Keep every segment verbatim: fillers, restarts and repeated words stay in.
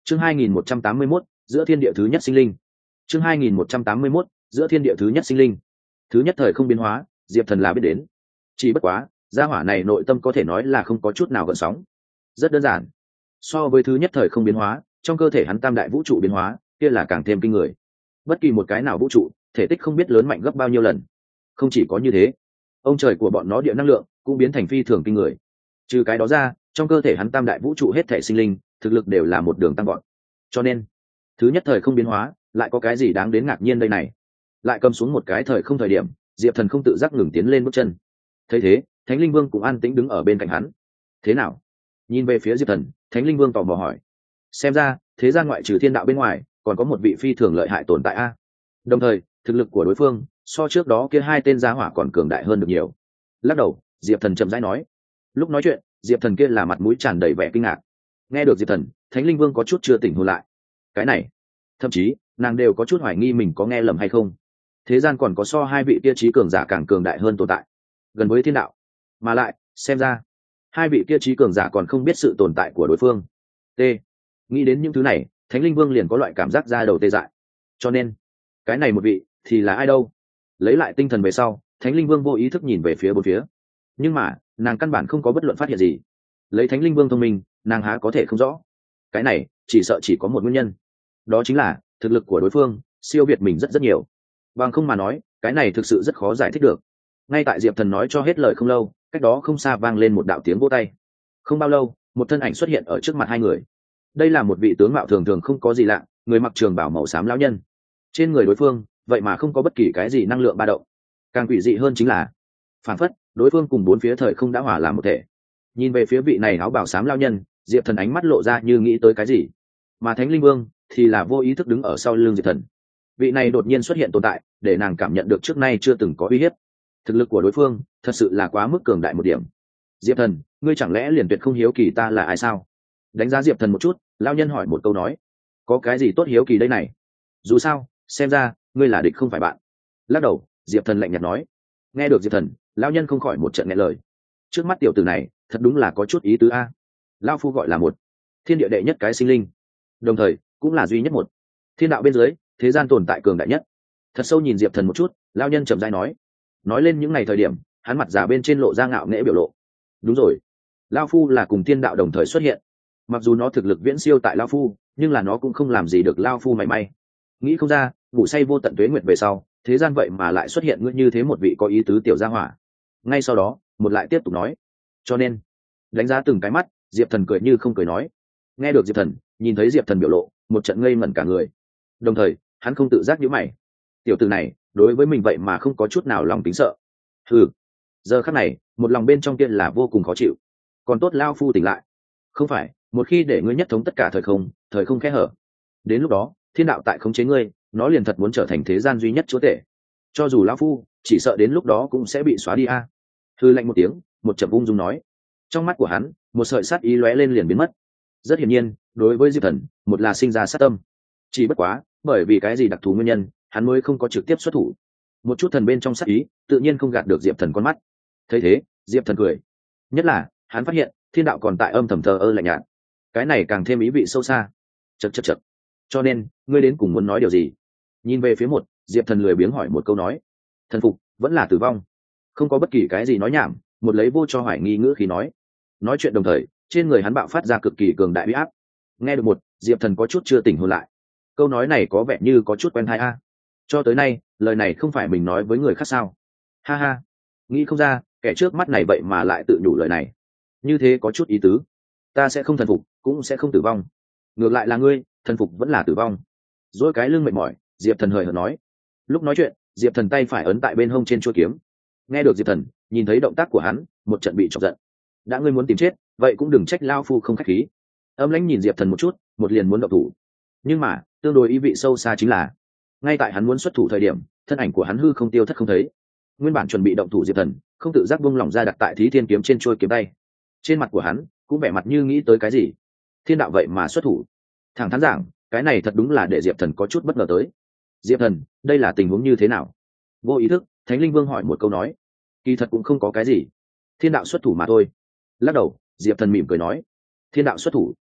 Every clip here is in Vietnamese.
chương hai nghìn một trăm tám mươi mốt giữa thiên địa thứ nhất sinh linh. chương hai nghìn một trăm tám mươi mốt giữa thiên địa thứ nhất sinh linh. Thứ nhất thời không biến hóa, diệp thần là biết đến. Chỉ bất quá gia hỏa này nội tâm có thể nói là không có chút nào gợn sóng. Rất đơn giản, so với thứ nhất thời không biến hóa, trong cơ thể hắn tam đại vũ trụ biến hóa kia là càng thêm kinh người. Bất kỳ một cái nào vũ trụ thể tích không biết lớn mạnh gấp bao nhiêu lần. Không chỉ có như thế, ông trời của bọn nó địa năng lượng cũng biến thành phi thường kinh người. Trừ cái đó ra, trong cơ thể hắn tam đại vũ trụ hết thể sinh linh thực lực đều là một đường tăng gọn. Cho nên thứ nhất thời không biến hóa lại có cái gì đáng đến ngạc nhiên đây này. Lại cầm xuống một cái thời không thời điểm, diệp thần không tự giác ngừng tiến lên bước chân. Thấy thế, thánh linh vương cũng an tĩnh đứng ở bên cạnh hắn. Thế nào? Nhìn về phía diệp thần, thánh linh vương tò mò hỏi. Xem ra thế gian ngoại trừ thiên đạo bên ngoài còn có một vị phi thường lợi hại tồn tại a. Đồng thời thực lực của đối phương so trước đó kia hai tên gia hỏa còn cường đại hơn được nhiều. Lắc đầu, diệp thần chậm rãi nói. Lúc nói chuyện, diệp thần kia là mặt mũi tràn đầy vẻ kinh ngạc. Nghe được diệp thần, thánh linh vương có chút chưa tỉnh hồn lại. Cái này, thậm chí nàng đều có chút hoài nghi mình có nghe lầm hay không. Thế gian còn có so hai vị kia trí cường giả càng cường đại hơn tồn tại, gần với thiên đạo. Mà lại xem ra hai vị kia trí cường giả còn không biết sự tồn tại của đối phương. T nghĩ đến những thứ này, thánh linh vương liền có loại cảm giác da đầu tê dại. Cho nên cái này một vị thì là ai đâu? Lấy lại tinh thần về sau, thánh linh vương vô ý thức nhìn về phía bốn phía, nhưng mà nàng căn bản không có bất luận phát hiện gì. Lấy thánh linh vương thông minh, nàng há có thể không rõ. Cái này chỉ sợ chỉ có một nguyên nhân, đó chính là thực lực của đối phương siêu việt mình rất rất nhiều. Bằng không mà nói, cái này thực sự rất khó giải thích được. Ngay tại diệp thần nói cho hết lời không lâu, cách đó không xa vang lên một đạo tiếng vỗ tay. Không bao lâu, một thân ảnh xuất hiện ở trước mặt hai người. Đây là một vị tướng mạo thường thường không có gì lạ, người mặc trường bào màu xám lão nhân. Trên người đối phương vậy mà không có bất kỳ cái gì năng lượng ba động. Càng quỷ dị hơn chính là, phản phất đối phương cùng bốn phía thời không đã hòa làm một thể. Nhìn về phía vị này áo bào xám lão nhân, diệp thần ánh mắt lộ ra như nghĩ tới cái gì. Mà thánh linh vương thì là vô ý thức đứng ở sau lưng diệp thần. Vị này đột nhiên xuất hiện tồn tại, để nàng cảm nhận được trước nay chưa từng có uy hiếp. Thực lực của đối phương thật sự là quá mức cường đại một điểm. Diệp thần, ngươi chẳng lẽ liền tuyệt không hiếu kỳ ta là ai sao? Đánh giá diệp thần một chút, lão nhân hỏi một câu nói. Có cái gì tốt hiếu kỳ đây này? Dù sao xem ra ngươi là địch không phải bạn. Lắc đầu, diệp thần lạnh nhạt nói. Nghe được diệp thần, lão nhân không khỏi một trận nghẹn lời. Trước mắt tiểu tử này thật đúng là có chút ý tứ a. Lão phu gọi là một thiên địa đệ nhất cái sinh linh, đồng thời cũng là duy nhất một thiên đạo bên dưới thế gian tồn tại cường đại nhất. Thật sâu nhìn diệp thần một chút, lão nhân chậm rãi nói. Nói lên những ngày thời điểm, hắn mặt già bên trên lộ ra ngạo nghễ biểu lộ. Đúng rồi, lão phu là cùng thiên đạo đồng thời xuất hiện. Mặc dù nó thực lực viễn siêu tại lão phu, nhưng là nó cũng không làm gì được lão phu mảy may. Nghĩ không ra, ngủ say vô tận tuế nguyệt về sau, thế gian vậy mà lại xuất hiện ngươi như thế một vị có ý tứ tiểu gia hỏa. Ngay sau đó, một lại tiếp tục nói. Cho nên, đánh giá từng cái mắt, diệp thần cười như không cười nói. Nghe được diệp thần, nhìn thấy diệp thần biểu lộ, một trận ngây ngẩn cả người. Đồng thời hắn không tự giác nhíu mày. Tiểu tử này đối với mình vậy mà không có chút nào lòng tính sợ. Ừ, giờ khắc này một lòng bên trong kia là vô cùng khó chịu. Còn tốt lao phu tỉnh lại. Không phải, một khi để ngươi nhất thống tất cả thời không, thời không kẽ hở, đến lúc đó thiên đạo tại khống chế ngươi, nó liền thật muốn trở thành thế gian duy nhất chúa tể. Cho dù lão phu chỉ sợ đến lúc đó cũng sẽ bị xóa đi a. Thư lạnh một tiếng, một chậm ung dung nói. Trong mắt của hắn một sợi sát ý lóe lên liền biến mất. Rất hiển nhiên, đối với diệp thần, một là sinh ra sát tâm. Chỉ bất quá bởi vì cái gì đặc thù nguyên nhân, hắn mới không có trực tiếp xuất thủ. Một chút thần bên trong sát ý tự nhiên không gạt được diệp thần con mắt. Thấy thế, diệp thần cười. Nhất là hắn phát hiện thiên đạo còn tại âm thầm thờ ơ lạnh nhạt. Cái này càng thêm ý vị sâu xa. Chật chật chật. Cho nên ngươi đến cùng muốn nói điều gì? Nhìn về phía một, diệp thần lười biếng hỏi một câu nói. Thần phục vẫn là tử vong? Không có bất kỳ cái gì nói nhảm, một lấy vô cho hoài nghi ngữ khí nói. Nói chuyện đồng thời, trên người hắn bạo phát ra cực kỳ cường đại uy áp. Nghe được một, diệp thần có chút chưa tỉnh hồn lại. Câu nói này có vẻ như có chút quen tai a. Cho tới nay lời này không phải mình nói với người khác sao? Ha ha, nghĩ không ra kẻ trước mắt này vậy mà lại tự nhủ lời này, như thế có chút ý tứ. Ta sẽ không thần phục, cũng sẽ không tử vong. Ngược lại là ngươi, thần phục vẫn là tử vong. Dỗi cái lưng mệt mỏi, diệp thần hời hợt nói. Lúc nói chuyện, diệp thần tay phải ấn tại bên hông trên chuôi kiếm. Nghe được diệp thần, nhìn thấy động tác của hắn, một trận bị chọc giận. Đã ngươi muốn tìm chết, vậy cũng đừng trách lao phu không khách khí. Âm lãnh nhìn diệp thần một chút, một liền muốn động thủ. Nhưng mà tương đối ý vị sâu xa chính là, ngay tại hắn muốn xuất thủ thời điểm, thân ảnh của hắn hư không tiêu thất không thấy. Nguyên bản chuẩn bị động thủ diệp thần không tự giác buông lỏng ra đặt tại Thí Thiên kiếm trên chuôi kiếm tay. Trên mặt của hắn cũng vẻ mặt như nghĩ tới cái gì. Thiên đạo vậy mà xuất thủ. Thẳng thắn giảng, cái này thật đúng là để diệp thần có chút bất ngờ tới. Diệp thần, đây là tình huống như thế nào? Vô ý thức, Thánh Linh Vương hỏi một câu nói. Kỳ thật cũng không có cái gì, thiên đạo xuất thủ mà thôi. Lắc đầu, diệp thần mỉm cười nói. Thiên đạo xuất thủ?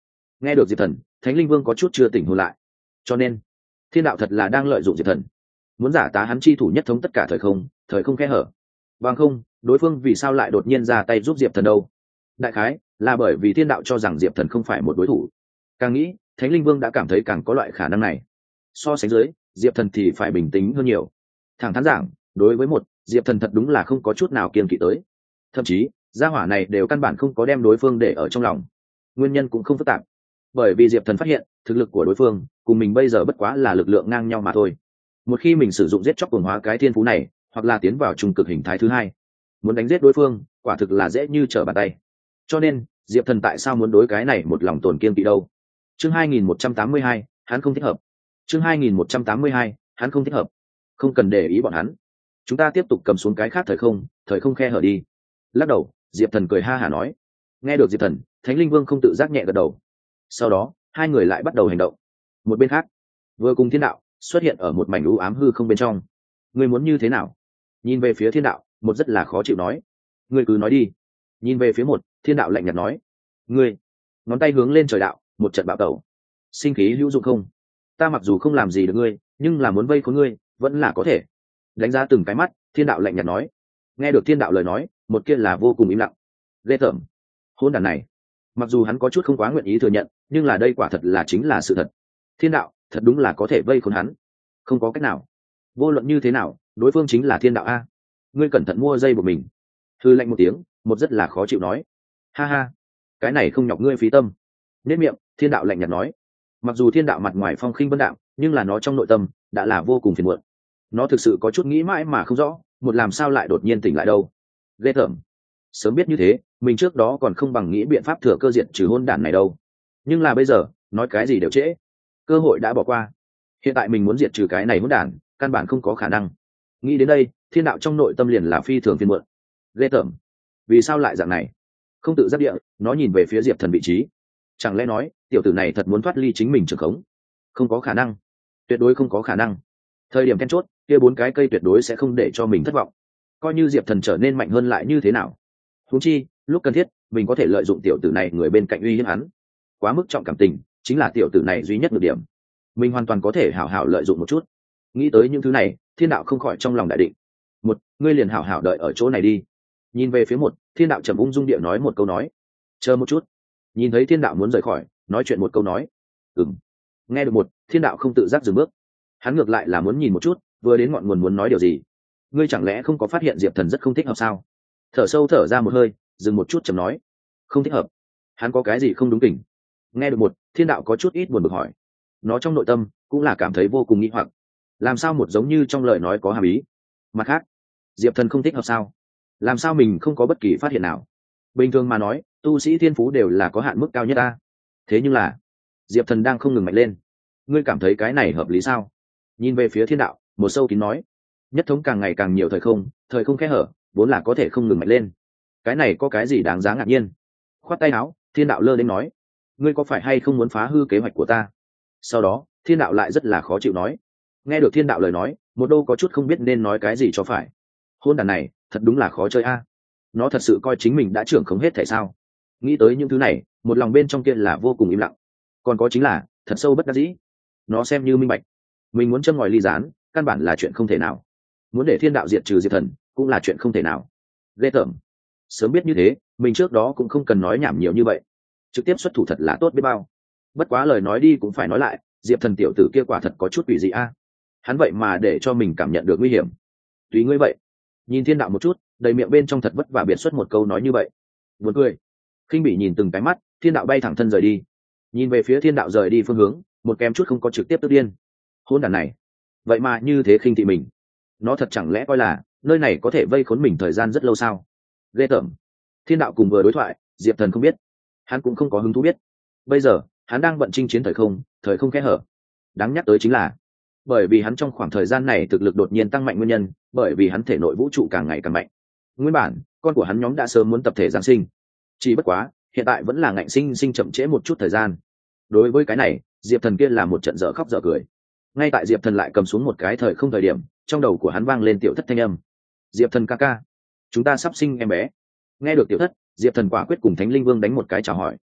Nghe được diệp thần, thánh linh vương có chút chưa tỉnh hồn lại. Cho nên thiên đạo thật là đang lợi dụng diệp thần, muốn giả tá hắn chi thủ nhất thống tất cả thời không, thời không khe hở. Bằng không, đối phương vì sao lại đột nhiên ra tay giúp diệp thần đâu? Đại khái là bởi vì thiên đạo cho rằng diệp thần không phải một đối thủ. Càng nghĩ, thánh linh vương đã cảm thấy càng có loại khả năng này. So sánh dưới, diệp thần thì phải bình tĩnh hơn nhiều. Thẳng thắn giảng, đối với một diệp thần thật đúng là không có chút nào kiêng kỵ tới. Thậm chí gia hỏa này đều căn bản không có đem đối phương để ở trong lòng. Nguyên nhân cũng không phức tạp, bởi vì diệp thần phát hiện thực lực của đối phương cùng mình bây giờ bất quá là lực lượng ngang nhau mà thôi. Một khi mình sử dụng giết chóc cường hóa cái thiên phú này, hoặc là tiến vào trung cực hình thái thứ hai, muốn đánh giết đối phương quả thực là dễ như trở bàn tay. Cho nên diệp thần tại sao muốn đối cái này một lòng tồn kiêng kỵ đâu? Chương hai nghìn một trăm tám mươi hai, hắn không thích hợp. Chương hai nghìn một trăm tám mươi hai, hắn không thích hợp. Không cần để ý bọn hắn, chúng ta tiếp tục cầm xuống cái khác thời không, thời không khe hở đi. Lắc đầu, diệp thần cười ha hả nói. Nghe được diệp thần, thánh linh vương không tự giác nhẹ gật đầu. Sau đó hai người lại bắt đầu hành động. Một bên khác, vừa cùng thiên đạo xuất hiện ở một mảnh u ám hư không bên trong. Ngươi muốn như thế nào? Nhìn về phía thiên đạo, một rất là khó chịu nói. Ngươi cứ nói đi. Nhìn về phía một, thiên đạo lạnh nhạt nói. Ngươi, ngón tay hướng lên trời đạo, một trận bạo tẩu. Sinh khí hữu dụng không? Ta mặc dù không làm gì được ngươi, nhưng là muốn vây khốn ngươi vẫn là có thể. Đánh giá từng cái mắt, thiên đạo lạnh nhạt nói. Nghe được thiên đạo lời nói, một kia là vô cùng im lặng. Ghê tởm, hôn đàn này. Mặc dù hắn có chút không quá nguyện ý thừa nhận, nhưng là đây quả thật là chính là sự thật. Thiên đạo thật đúng là có thể vây khốn hắn, không có cách nào. Vô luận như thế nào, đối phương chính là thiên đạo a. Ngươi cẩn thận mua dây của mình. Thư lạnh một tiếng, một rất là khó chịu nói. Ha ha, cái này không nhọc ngươi phí tâm. Nết miệng, thiên đạo lạnh nhạt nói. Mặc dù thiên đạo mặt ngoài phong khinh vân đạm, nhưng là nó trong nội tâm đã là vô cùng phiền muộn. Nó thực sự có chút nghĩ mãi mà không rõ, một làm sao lại đột nhiên tỉnh lại đâu. Ghê tởm. Sớm biết như thế, mình trước đó còn không bằng nghĩ biện pháp thừa cơ diện trừ hôn đản này đâu. Nhưng là bây giờ, nói cái gì đều trễ. Cơ hội đã bỏ qua. Hiện tại mình muốn diệt trừ cái này hôn đản, căn bản không có khả năng. Nghĩ đến đây, thiên đạo trong nội tâm liền là phi thường phiền muộn. Ghê tởm. Vì sao lại dạng này? Không tự giác địa, nó nhìn về phía diệp thần vị trí. Chẳng lẽ nói tiểu tử này thật muốn thoát ly chính mình trường khống? Không có khả năng, tuyệt đối không có khả năng. Thời điểm then chốt, kia bốn cái cây tuyệt đối sẽ không để cho mình thất vọng. Coi như diệp thần trở nên mạnh hơn lại như thế nào? Huống chi lúc cần thiết mình có thể lợi dụng tiểu tử này người bên cạnh uy hiếp hắn. Quá mức trọng cảm tình chính là tiểu tử này duy nhất được điểm, mình hoàn toàn có thể hảo hảo lợi dụng một chút. Nghĩ tới những thứ này, thiên đạo không khỏi trong lòng đại định. Một, ngươi liền hảo hảo đợi ở chỗ này đi. Nhìn về phía một, thiên đạo trầm ung dung địa nói một câu nói. Chờ một chút. Nhìn thấy thiên đạo muốn rời khỏi, nói chuyện một câu nói. Ừm. Nghe được một, thiên đạo không tự giác dừng bước. Hắn ngược lại là muốn nhìn một chút, vừa đến ngọn nguồn muốn nói điều gì. Ngươi chẳng lẽ không có phát hiện diệp thần rất không thích hợp sao? Thở sâu thở ra một hơi, dừng một chút chầm nói. Không thích hợp? Hắn có cái gì không đúng kỉnh? Nghe được một, thiên đạo có chút ít buồn bực hỏi. Nó trong nội tâm cũng là cảm thấy vô cùng nghi hoặc. Làm sao một giống như trong lời nói có hàm ý? Mặt khác, diệp thần không thích hợp sao? Làm sao mình không có bất kỳ phát hiện nào? Bình thường mà nói, tu sĩ thiên phú đều là có hạn mức cao nhất ta. Thế nhưng là diệp thần đang không ngừng mạnh lên. Ngươi cảm thấy cái này hợp lý sao? Nhìn về phía thiên đạo, một sâu kín nói. Nhất thống càng ngày càng nhiều thời không, thời không kẽ hở vốn là có thể không ngừng mạnh lên. Cái này có cái gì đáng giá ngạc nhiên? Khoát tay áo, thiên đạo lơ đến nói. Ngươi có phải hay không muốn phá hư kế hoạch của ta? Sau đó thiên đạo lại rất là khó chịu nói. Nghe được thiên đạo lời nói, một đô có chút không biết nên nói cái gì cho phải. Hôn đàn này thật đúng là khó chơi a. Nó thật sự coi chính mình đã trưởng không hết thể sao? Nghĩ tới những thứ này, một lòng bên trong kia là vô cùng im lặng. Còn có chính là thật sâu bất đắc dĩ. Nó xem như minh bạch, mình muốn châm ngòi ly gián căn bản là chuyện không thể nào. Muốn để thiên đạo diệt trừ diệt thần cũng là chuyện không thể nào. Ghê tởm. Sớm biết như thế, mình trước đó cũng không cần nói nhảm nhiều như vậy, trực tiếp xuất thủ thật là tốt biết bao. Bất quá lời nói đi cũng phải nói lại, diệp thần tiểu tử kia quả thật có chút quỷ dị a. Hắn vậy mà để cho mình cảm nhận được nguy hiểm. Tùy ngươi vậy. Nhìn thiên đạo một chút, đầy miệng bên trong thật vất vả biệt xuất một câu nói như vậy. Buồn cười. Khinh bỉ nhìn từng cái mắt, thiên đạo bay thẳng thân rời đi. Nhìn về phía thiên đạo rời đi phương hướng, một kém chút không có trực tiếp tức điên. Hôn đàn này, vậy mà như thế khinh thị mình. Nó thật chẳng lẽ coi là nơi này có thể vây khốn mình thời gian rất lâu sao? Ghê tởm. Thiên đạo cùng vừa đối thoại, diệp thần không biết, hắn cũng không có hứng thú biết. Bây giờ hắn đang bận chinh chiến thời không, thời không kẽ hở. Đáng nhắc tới chính là bởi vì hắn trong khoảng thời gian này thực lực đột nhiên tăng mạnh nguyên nhân, bởi vì hắn thể nội vũ trụ càng ngày càng mạnh. Nguyên bản con của hắn nhóm đã sớm muốn tập thể giáng sinh, chỉ bất quá hiện tại vẫn là ngạnh sinh sinh chậm trễ một chút thời gian. Đối với cái này, diệp thần kia là một trận dở khóc dở cười. Ngay tại diệp thần lại cầm xuống một cái thời không thời điểm, trong đầu của hắn vang lên tiểu thất thanh âm. Diệp thần ca ca, chúng ta sắp sinh em bé. Nghe được tiểu thất, diệp thần quả quyết cùng thánh linh vương đánh một cái chào hỏi.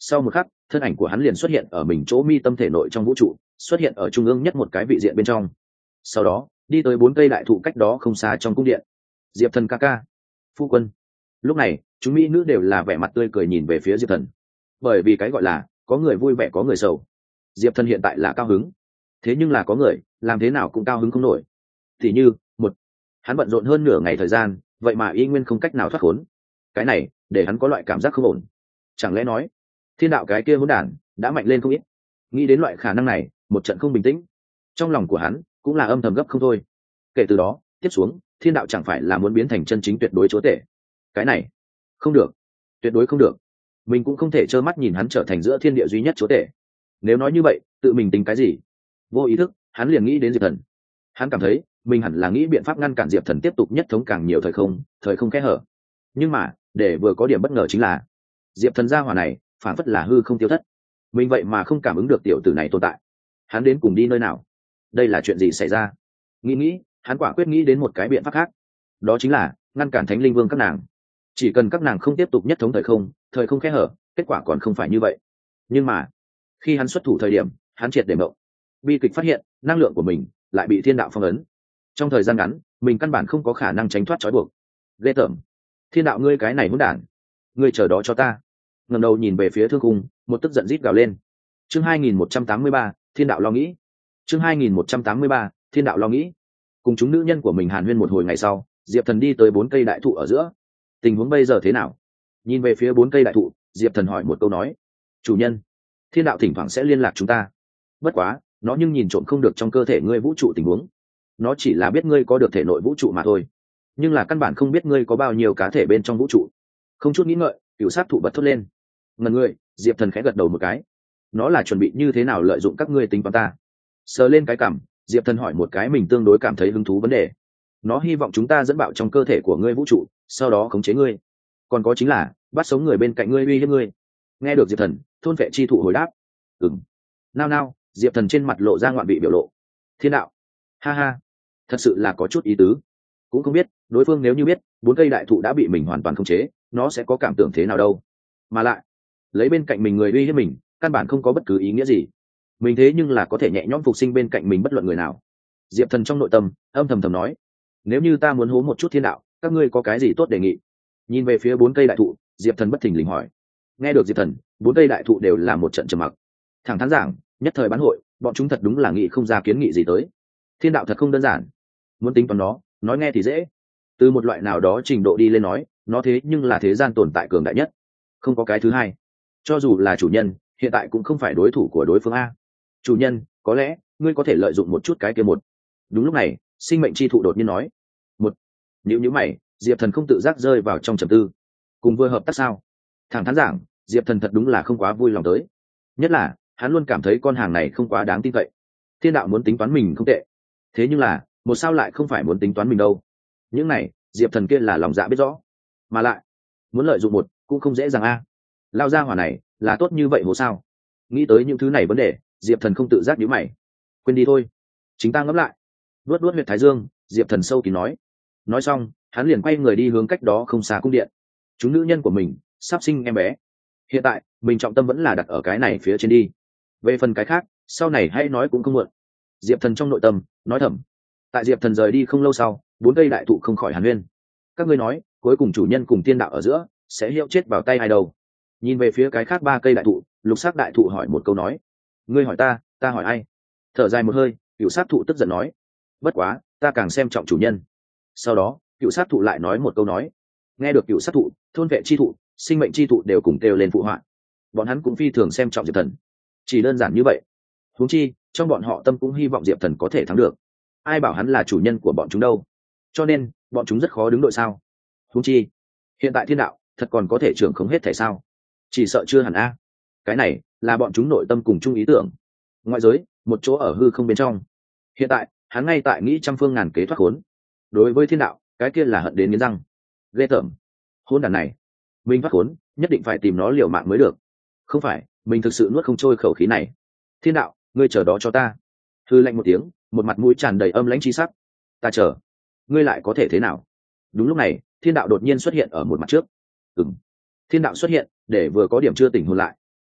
sau một khắc thân ảnh của hắn liền xuất hiện ở mình chỗ mi tâm thể nội trong vũ trụ, xuất hiện ở trung ương nhất một cái vị diện bên trong. Sau đó đi tới bốn cây đại thụ cách đó không xa trong cung điện. Diệp Thần ca ca, phu quân. Lúc này chúng mỹ nữ đều là vẻ mặt tươi cười nhìn về phía Diệp Thần, bởi vì cái gọi là có người vui vẻ có người sầu. Diệp Thần hiện tại là cao hứng, thế nhưng là có người làm thế nào cũng cao hứng không nổi. Thì như một, hắn bận rộn hơn nửa ngày thời gian, vậy mà y nguyên không cách nào thoát khốn. Cái này để hắn có loại cảm giác không ổn. Chẳng lẽ nói thiên đạo cái kia hỗn đản đã mạnh lên không ít? Nghĩ đến loại khả năng này, một trận không bình tĩnh trong lòng của hắn cũng là âm thầm gấp không thôi. Kể từ đó tiếp xuống, thiên đạo chẳng phải là muốn biến thành chân chính tuyệt đối chúa tể? Cái này không được, tuyệt đối không được. Mình cũng không thể trơ mắt nhìn hắn trở thành giữa thiên địa duy nhất chúa tể. Nếu nói như vậy, tự mình tính cái gì? Vô ý thức hắn liền nghĩ đến Diệp Thần. Hắn cảm thấy mình hẳn là nghĩ biện pháp ngăn cản Diệp Thần tiếp tục nhất thống càng nhiều thời không thời không kẽ hở. Nhưng mà để vừa có điểm bất ngờ chính là Diệp Thần gia hỏa này phản phất là hư không tiêu thất. Mình vậy mà không cảm ứng được tiểu tử này tồn tại. Hắn đến cùng đi nơi nào? Đây là chuyện gì xảy ra? Nghĩ nghĩ hắn quả quyết nghĩ đến một cái biện pháp khác, đó chính là ngăn cản Thánh Linh Vương các nàng. Chỉ cần các nàng không tiếp tục nhất thống thời không thời không kẽ hở, kết quả còn không phải như vậy. Nhưng mà khi hắn xuất thủ thời điểm, hắn triệt để mộng. Bi kịch phát hiện năng lượng của mình lại bị thiên đạo phong ấn. Trong thời gian ngắn mình căn bản không có khả năng tránh thoát trói buộc. Ghê tởm! Thiên đạo ngươi cái này hỗn đản, ngươi chờ đó cho ta. Ngẩng đầu nhìn về phía thương khung, một tức giận rít gào lên. Chương hai nghìn một trăm tám mươi ba, thiên đạo lo nghĩ. Chương hai nghìn một trăm tám mươi ba, thiên đạo lo nghĩ. Cùng chúng nữ nhân của mình hàn huyên một hồi ngày sau, Diệp Thần đi tới bốn cây đại thụ ở giữa. Tình huống bây giờ thế nào? Nhìn về phía bốn cây đại thụ, Diệp Thần hỏi một câu nói. Chủ nhân, thiên đạo thỉnh thoảng sẽ liên lạc chúng ta. Bất quá nó nhưng nhìn trộm không được trong cơ thể ngươi vũ trụ tình huống. Nó chỉ là biết ngươi có được thể nội vũ trụ mà thôi, nhưng là căn bản không biết ngươi có bao nhiêu cá thể bên trong vũ trụ. Không chút nghĩ ngợi, cựu sát thụ bật thốt lên. Ngần ngươi, Diệp Thần khẽ gật đầu một cái. Nó là chuẩn bị như thế nào lợi dụng các ngươi tính toán ta? Sờ lên cái cằm, Diệp Thần hỏi một cái mình tương đối cảm thấy hứng thú vấn đề. Nó hy vọng chúng ta dẫn bạo trong cơ thể của ngươi vũ trụ, sau đó khống chế ngươi. Còn có chính là bắt sống người bên cạnh ngươi, uy hiếp ngươi. Nghe được Diệp Thần, thôn vệ chi thụ hồi đáp. Ừm. Nao nao, Diệp Thần trên mặt lộ ra ngoạn vị biểu lộ. Thiên đạo, ha ha, thật sự là có chút ý tứ. Cũng không biết đối phương nếu như biết bốn cây đại thụ đã bị mình hoàn toàn khống chế, nó sẽ có cảm tưởng thế nào đâu. Mà lại lấy bên cạnh mình người uy hiếp mình, căn bản không có bất cứ ý nghĩa gì. Mình thế nhưng là có thể nhẹ nhõm phục sinh bên cạnh mình bất luận người nào. Diệp Thần trong nội tâm âm thầm thầm nói, nếu như ta muốn hố một chút thiên đạo, các ngươi có cái gì tốt đề nghị? Nhìn về phía bốn cây đại thụ, Diệp Thần bất thình lình hỏi. Nghe được Diệp Thần, bốn cây đại thụ đều là một trận trầm mặc. Thẳng thắn giảng, nhất thời bán hội, bọn chúng thật đúng là nghĩ không ra kiến nghị gì tới. Thiên đạo thật không đơn giản. Muốn tính toán nó, nói nghe thì dễ. Từ một loại nào đó trình độ đi lên nói, nó thế nhưng là thế gian tồn tại cường đại nhất, không có cái thứ hai. Cho dù là chủ nhân, hiện tại cũng không phải đối thủ của đối phương a. Chủ nhân, có lẽ ngươi có thể lợi dụng một chút cái kia một. Đúng lúc này, sinh mệnh chi thụ đột nhiên nói. Một. Nếu như mày, Diệp Thần không tự giác rơi vào trong trầm tư. Cùng vừa hợp tác sao? Thẳng thắn giảng, Diệp Thần thật đúng là không quá vui lòng tới. Nhất là hắn luôn cảm thấy con hàng này không quá đáng tin cậy. Thiên đạo muốn tính toán mình không tệ, thế nhưng là một sao lại không phải muốn tính toán mình đâu. Những này Diệp Thần kia là lòng dạ biết rõ, mà lại muốn lợi dụng một cũng không dễ dàng a. Lao ra hỏa này là tốt như vậy hồ sao? Nghĩ tới những thứ này vấn đề, Diệp Thần không tự giác nhíu mày. Quên đi thôi, chính ta ngẫm lại. Luốt luốt huyệt thái dương, Diệp Thần sâu kín nói. Nói xong hắn liền quay người đi hướng cách đó không xa cung điện. Chúng nữ nhân của mình sắp sinh em bé, hiện tại mình trọng tâm vẫn là đặt ở cái này phía trên đi. Về phần cái khác sau này hãy nói cũng không muộn. Diệp Thần trong nội tâm nói thầm. Tại Diệp Thần rời đi không lâu sau, bốn cây đại thụ không khỏi hàn huyên. Các ngươi nói cuối cùng chủ nhân cùng thiên đạo ở giữa sẽ hiệu chết vào tay ai đâu? Nhìn về phía cái khác ba cây đại thụ, lục sắc đại thụ hỏi một câu nói. Ngươi hỏi ta, ta hỏi ai? Thở dài một hơi, cựu sát thụ tức giận nói. Bất quá ta càng xem trọng chủ nhân. Sau đó cựu sát thụ lại nói một câu nói. Nghe được cựu sát thụ, thôn vệ chi thụ, sinh mệnh chi thụ đều cùng kêu lên phụ họa. Bọn hắn cũng phi thường xem trọng Diệp Thần. Chỉ đơn giản như vậy. Huống chi trong bọn họ tâm cũng hy vọng Diệp Thần có thể thắng được. Ai bảo hắn là chủ nhân của bọn chúng đâu? Cho nên bọn chúng rất khó đứng đội sao. Huống chi hiện tại thiên đạo thật còn có thể trưởng không hết thể sao? Chỉ sợ chưa hẳn a. Cái này là bọn chúng nội tâm cùng chung ý tưởng. Ngoại giới một chỗ ở hư không bên trong, hiện tại hắn ngay tại nghĩ trăm phương ngàn kế thoát khốn. Đối với thiên đạo, cái kia là hận đến nghiến răng. Ghê tởm, hôn đàn này, mình thoát khốn nhất định phải tìm nó liều mạng mới được. Không phải mình thực sự nuốt không trôi khẩu khí này. Thiên đạo, ngươi chờ đó cho ta. Hư lạnh một tiếng, một mặt mũi tràn đầy âm lãnh chi sắc. Ta chờ, ngươi lại có thể thế nào? Đúng lúc này thiên đạo đột nhiên xuất hiện ở một mặt trước. Ừm. Thiên đạo xuất hiện để vừa có điểm chưa tỉnh hồn lại.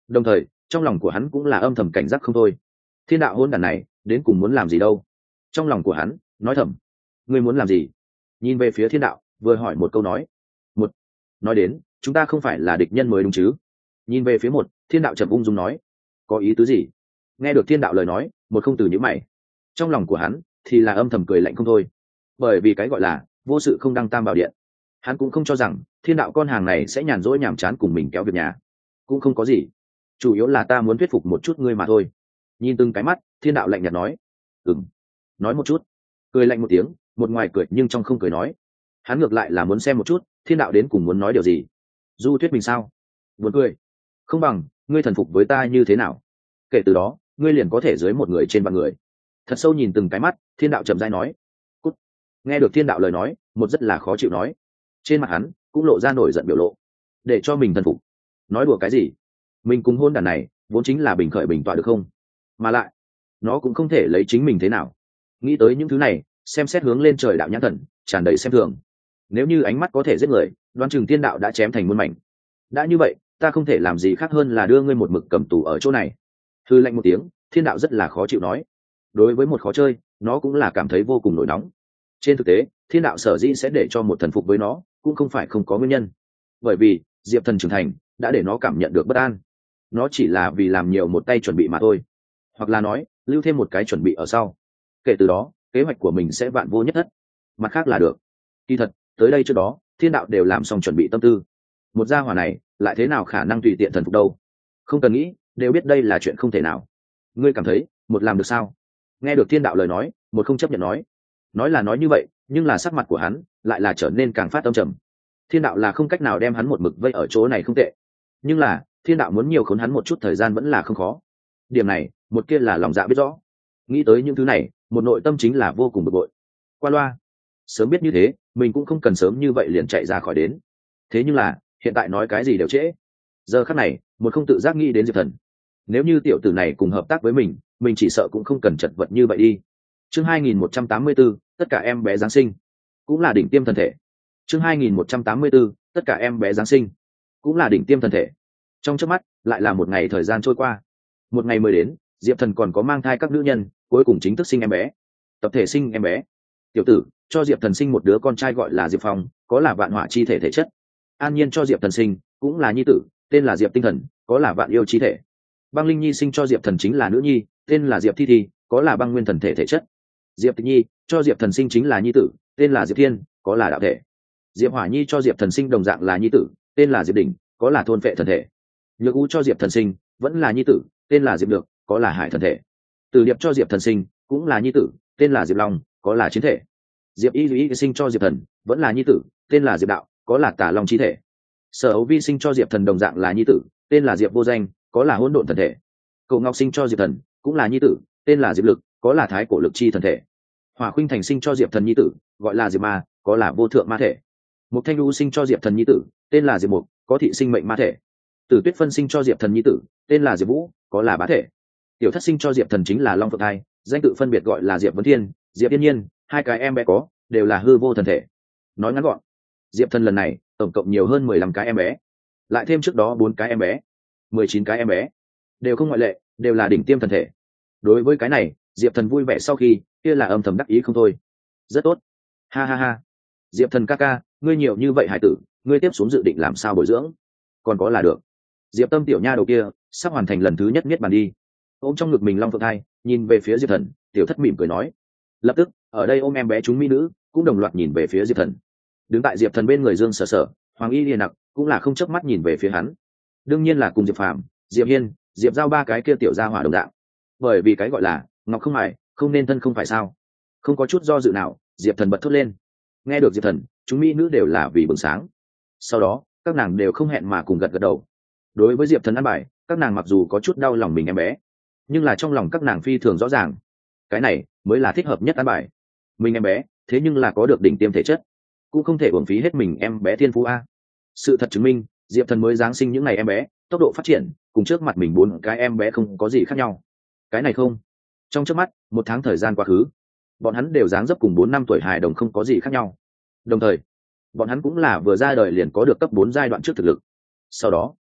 đồng thời trong lòng của hắn cũng là âm thầm cảnh giác không thôi. Thiên đạo hôn đản này đến cùng muốn làm gì đâu? Trong lòng của hắn nói thầm. Ngươi muốn làm gì? Nhìn về phía thiên đạo vừa hỏi một câu nói. Một nói đến chúng ta không phải là địch nhân mới đúng chứ? Nhìn về phía một, thiên đạo trầm ung dung nói. Có ý tứ gì? Nghe được thiên đạo lời nói, một không từ những mày. Trong lòng của hắn thì là âm thầm cười lạnh không thôi. Bởi vì cái gọi là vô sự không đăng tam bảo điện, hắn cũng không cho rằng thiên đạo con hàng này sẽ nhàn rỗi nhàm chán cùng mình kéo việc nhà. Cũng không có gì, chủ yếu là ta muốn thuyết phục một chút ngươi mà thôi. Nhìn từng cái mắt, thiên đạo lạnh nhạt nói. Ừm, nói một chút. Cười lạnh một tiếng, một ngoài cười nhưng trong không cười nói. Hắn ngược lại là muốn xem một chút thiên đạo đến cùng muốn nói điều gì. Du thuyết mình sao? Buồn cười. Không bằng ngươi thần phục với ta như thế nào, kể từ đó ngươi liền có thể dưới một người trên vạn người. Thật sâu nhìn từng cái mắt, thiên đạo chậm rãi nói. Cút. Nghe được thiên đạo lời nói, một rất là khó chịu nói. Trên mặt hắn cũng lộ ra nổi giận biểu lộ. Để cho mình thần phục? Nói đùa cái gì? Mình cùng hôn đàn này vốn chính là bình khởi bình tọa được không? Mà lại nó cũng không thể lấy chính mình thế nào. Nghĩ tới những thứ này, xem xét hướng lên trời đạo nhãn thần tràn đầy xem thường. Nếu như ánh mắt có thể giết người, đoán chừng thiên đạo đã chém thành muôn mảnh. Đã như vậy, ta không thể làm gì khác hơn là đưa ngươi một mực cầm tù ở chỗ này. Hư lạnh một tiếng, thiên đạo rất là khó chịu nói. Đối với một khó chơi, nó cũng là cảm thấy vô cùng nổi nóng. Trên thực tế, thiên đạo sở dĩ sẽ để cho một thần phục với nó cũng không phải không có nguyên nhân. Bởi vì diệp thần trưởng thành đã để nó cảm nhận được bất an. Nó chỉ là vì làm nhiều một tay chuẩn bị mà thôi, hoặc là nói lưu thêm một cái chuẩn bị ở sau. Kể từ đó kế hoạch của mình sẽ vạn vô nhất thất. Mặt khác là được. Kỳ thật tới đây trước đó thiên đạo đều làm xong chuẩn bị tâm tư. Một gia hỏa này lại thế nào khả năng tùy tiện thần phục đâu? Không cần nghĩ, đều biết đây là chuyện không thể nào. Ngươi cảm thấy một làm được sao? Nghe được thiên đạo lời nói, một không chấp nhận nói. Nói là nói như vậy, nhưng là sắc mặt của hắn lại là trở nên càng phát âm trầm. Thiên đạo là không cách nào đem hắn một mực vây ở chỗ này không tệ, nhưng là thiên đạo muốn nhiều khốn hắn một chút thời gian vẫn là không khó. Điểm này một kia là lòng dạ biết rõ. Nghĩ tới những thứ này, một nội tâm chính là vô cùng bực bội. Qua loa, sớm biết như thế mình cũng không cần sớm như vậy liền chạy ra khỏi đến. Thế nhưng là hiện tại nói cái gì đều trễ. Giờ khắc này một không tự giác nghĩ đến diệp thần. Nếu như tiểu tử này cùng hợp tác với mình, mình chỉ sợ cũng không cần chật vật như vậy đi. Chương hai nghìn một trăm tám mươi tư, tất cả em bé Giáng sinh cũng là đỉnh tiêm thần thể. Chương hai nghìn một trăm tám mươi tư, tất cả em bé Giáng sinh cũng là đỉnh tiêm thần thể. Trong chớp mắt lại là một ngày thời gian trôi qua. Một ngày mới đến, diệp thần còn có mang thai các nữ nhân, cuối cùng chính thức sinh em bé. Tập thể sinh em bé. Tiểu tử cho diệp thần sinh một đứa con trai gọi là diệp phong, có là vạn hỏa chi thể thể chất. An nhiên cho diệp thần sinh cũng là nhi tử, tên là diệp tinh thần, có là vạn yêu chi thể. Băng linh nhi sinh cho diệp thần chính là nữ nhi, tên là diệp thi thi, có là băng nguyên thần thể thể chất. Diệp tịch nhi cho diệp thần sinh chính là nhi tử, tên là diệp thiên, có là đạo thể. Diệp hỏa nhi cho diệp thần sinh đồng dạng là nhi tử, tên là diệp đỉnh, có là thôn phệ thần thể. Nhược u cho diệp thần sinh vẫn là nhi tử, tên là diệp được, có là hải thần thể. Từ điệp cho diệp thần sinh cũng là nhi tử, tên là diệp long, có là chiến thể. Diệp y duy sinh cho diệp thần vẫn là nhi tử, tên là diệp đạo, có là tả long chi thể. Sở ấu vi sinh cho diệp thần đồng dạng là nhi tử, tên là diệp vô danh, có là hỗn độn thần thể. Cầu ngọc sinh cho diệp thần cũng là nhi tử, tên là diệp lực, có là thái cổ lực chi thần thể. Hỏa khuynh thành sinh cho diệp thần nhi tử, gọi là diệp ma, có là vô thượng ma thể. Mục thanh lưu sinh cho diệp thần nhi tử, tên là diệp mục, có thị sinh mệnh ma thể. Tử tuyết phân sinh cho diệp thần nhi tử, tên là diệp vũ, có là bá thể. Tiểu thất sinh cho diệp thần chính là long phượng thai, danh tự phân biệt gọi là diệp vấn thiên, diệp yên nhiên, hai cái em bé có đều là hư vô thần thể. Nói ngắn gọn, diệp thần lần này tổng cộng nhiều hơn mười lăm cái em bé, lại thêm trước đó bốn cái em bé, mười chín cái em bé, đều không ngoại lệ, đều là đỉnh tiêm thần thể. Đối với cái này diệp thần vui vẻ sau khi kia là âm thầm đắc ý không thôi. Rất tốt, ha ha ha. Diệp thần ca ca, ngươi nhiều như vậy hải tử, ngươi tiếp xuống dự định làm sao bồi dưỡng? Còn có là được. Diệp tâm tiểu nha đầu kia sắp hoàn thành lần thứ nhất miết bàn đi. Ôm trong ngực mình long phượng thai, nhìn về phía diệp thần, tiểu thất mỉm cười nói. Lập tức ở đây ôm em bé chúng mỹ nữ cũng đồng loạt nhìn về phía diệp thần. Đứng tại diệp thần bên người dương sở sở, hoàng y liền nặc cũng là không chớp mắt nhìn về phía hắn. Đương nhiên là cùng diệp phàm, diệp hiên, diệp giao ba cái kia tiểu gia hỏa đồng dạng. Bởi vì cái gọi là ngọc không mài không nên thân, không phải sao? Không có chút do dự nào, diệp thần bật thốt lên. Nghe được diệp thần, chúng mỹ nữ đều là vì bừng sáng. Sau đó các nàng đều không hẹn mà cùng gật gật đầu. Đối với diệp thần ăn bài, các nàng mặc dù có chút đau lòng mình em bé, nhưng là trong lòng các nàng phi thường rõ ràng, cái này mới là thích hợp nhất ăn bài. Mình em bé thế nhưng là có được đỉnh tiêm thể chất, cũng không thể uổng phí hết mình em bé thiên phú a. Sự thật chứng minh, diệp thần mới giáng sinh những ngày em bé tốc độ phát triển cùng trước mặt mình bốn cái em bé không có gì khác nhau. Cái này không, trong trước mắt một tháng thời gian quá khứ, bọn hắn đều dáng dấp cùng bốn năm tuổi hài đồng không có gì khác nhau. Đồng thời bọn hắn cũng là vừa ra đời liền có được cấp bốn giai đoạn trước thực lực. Sau đó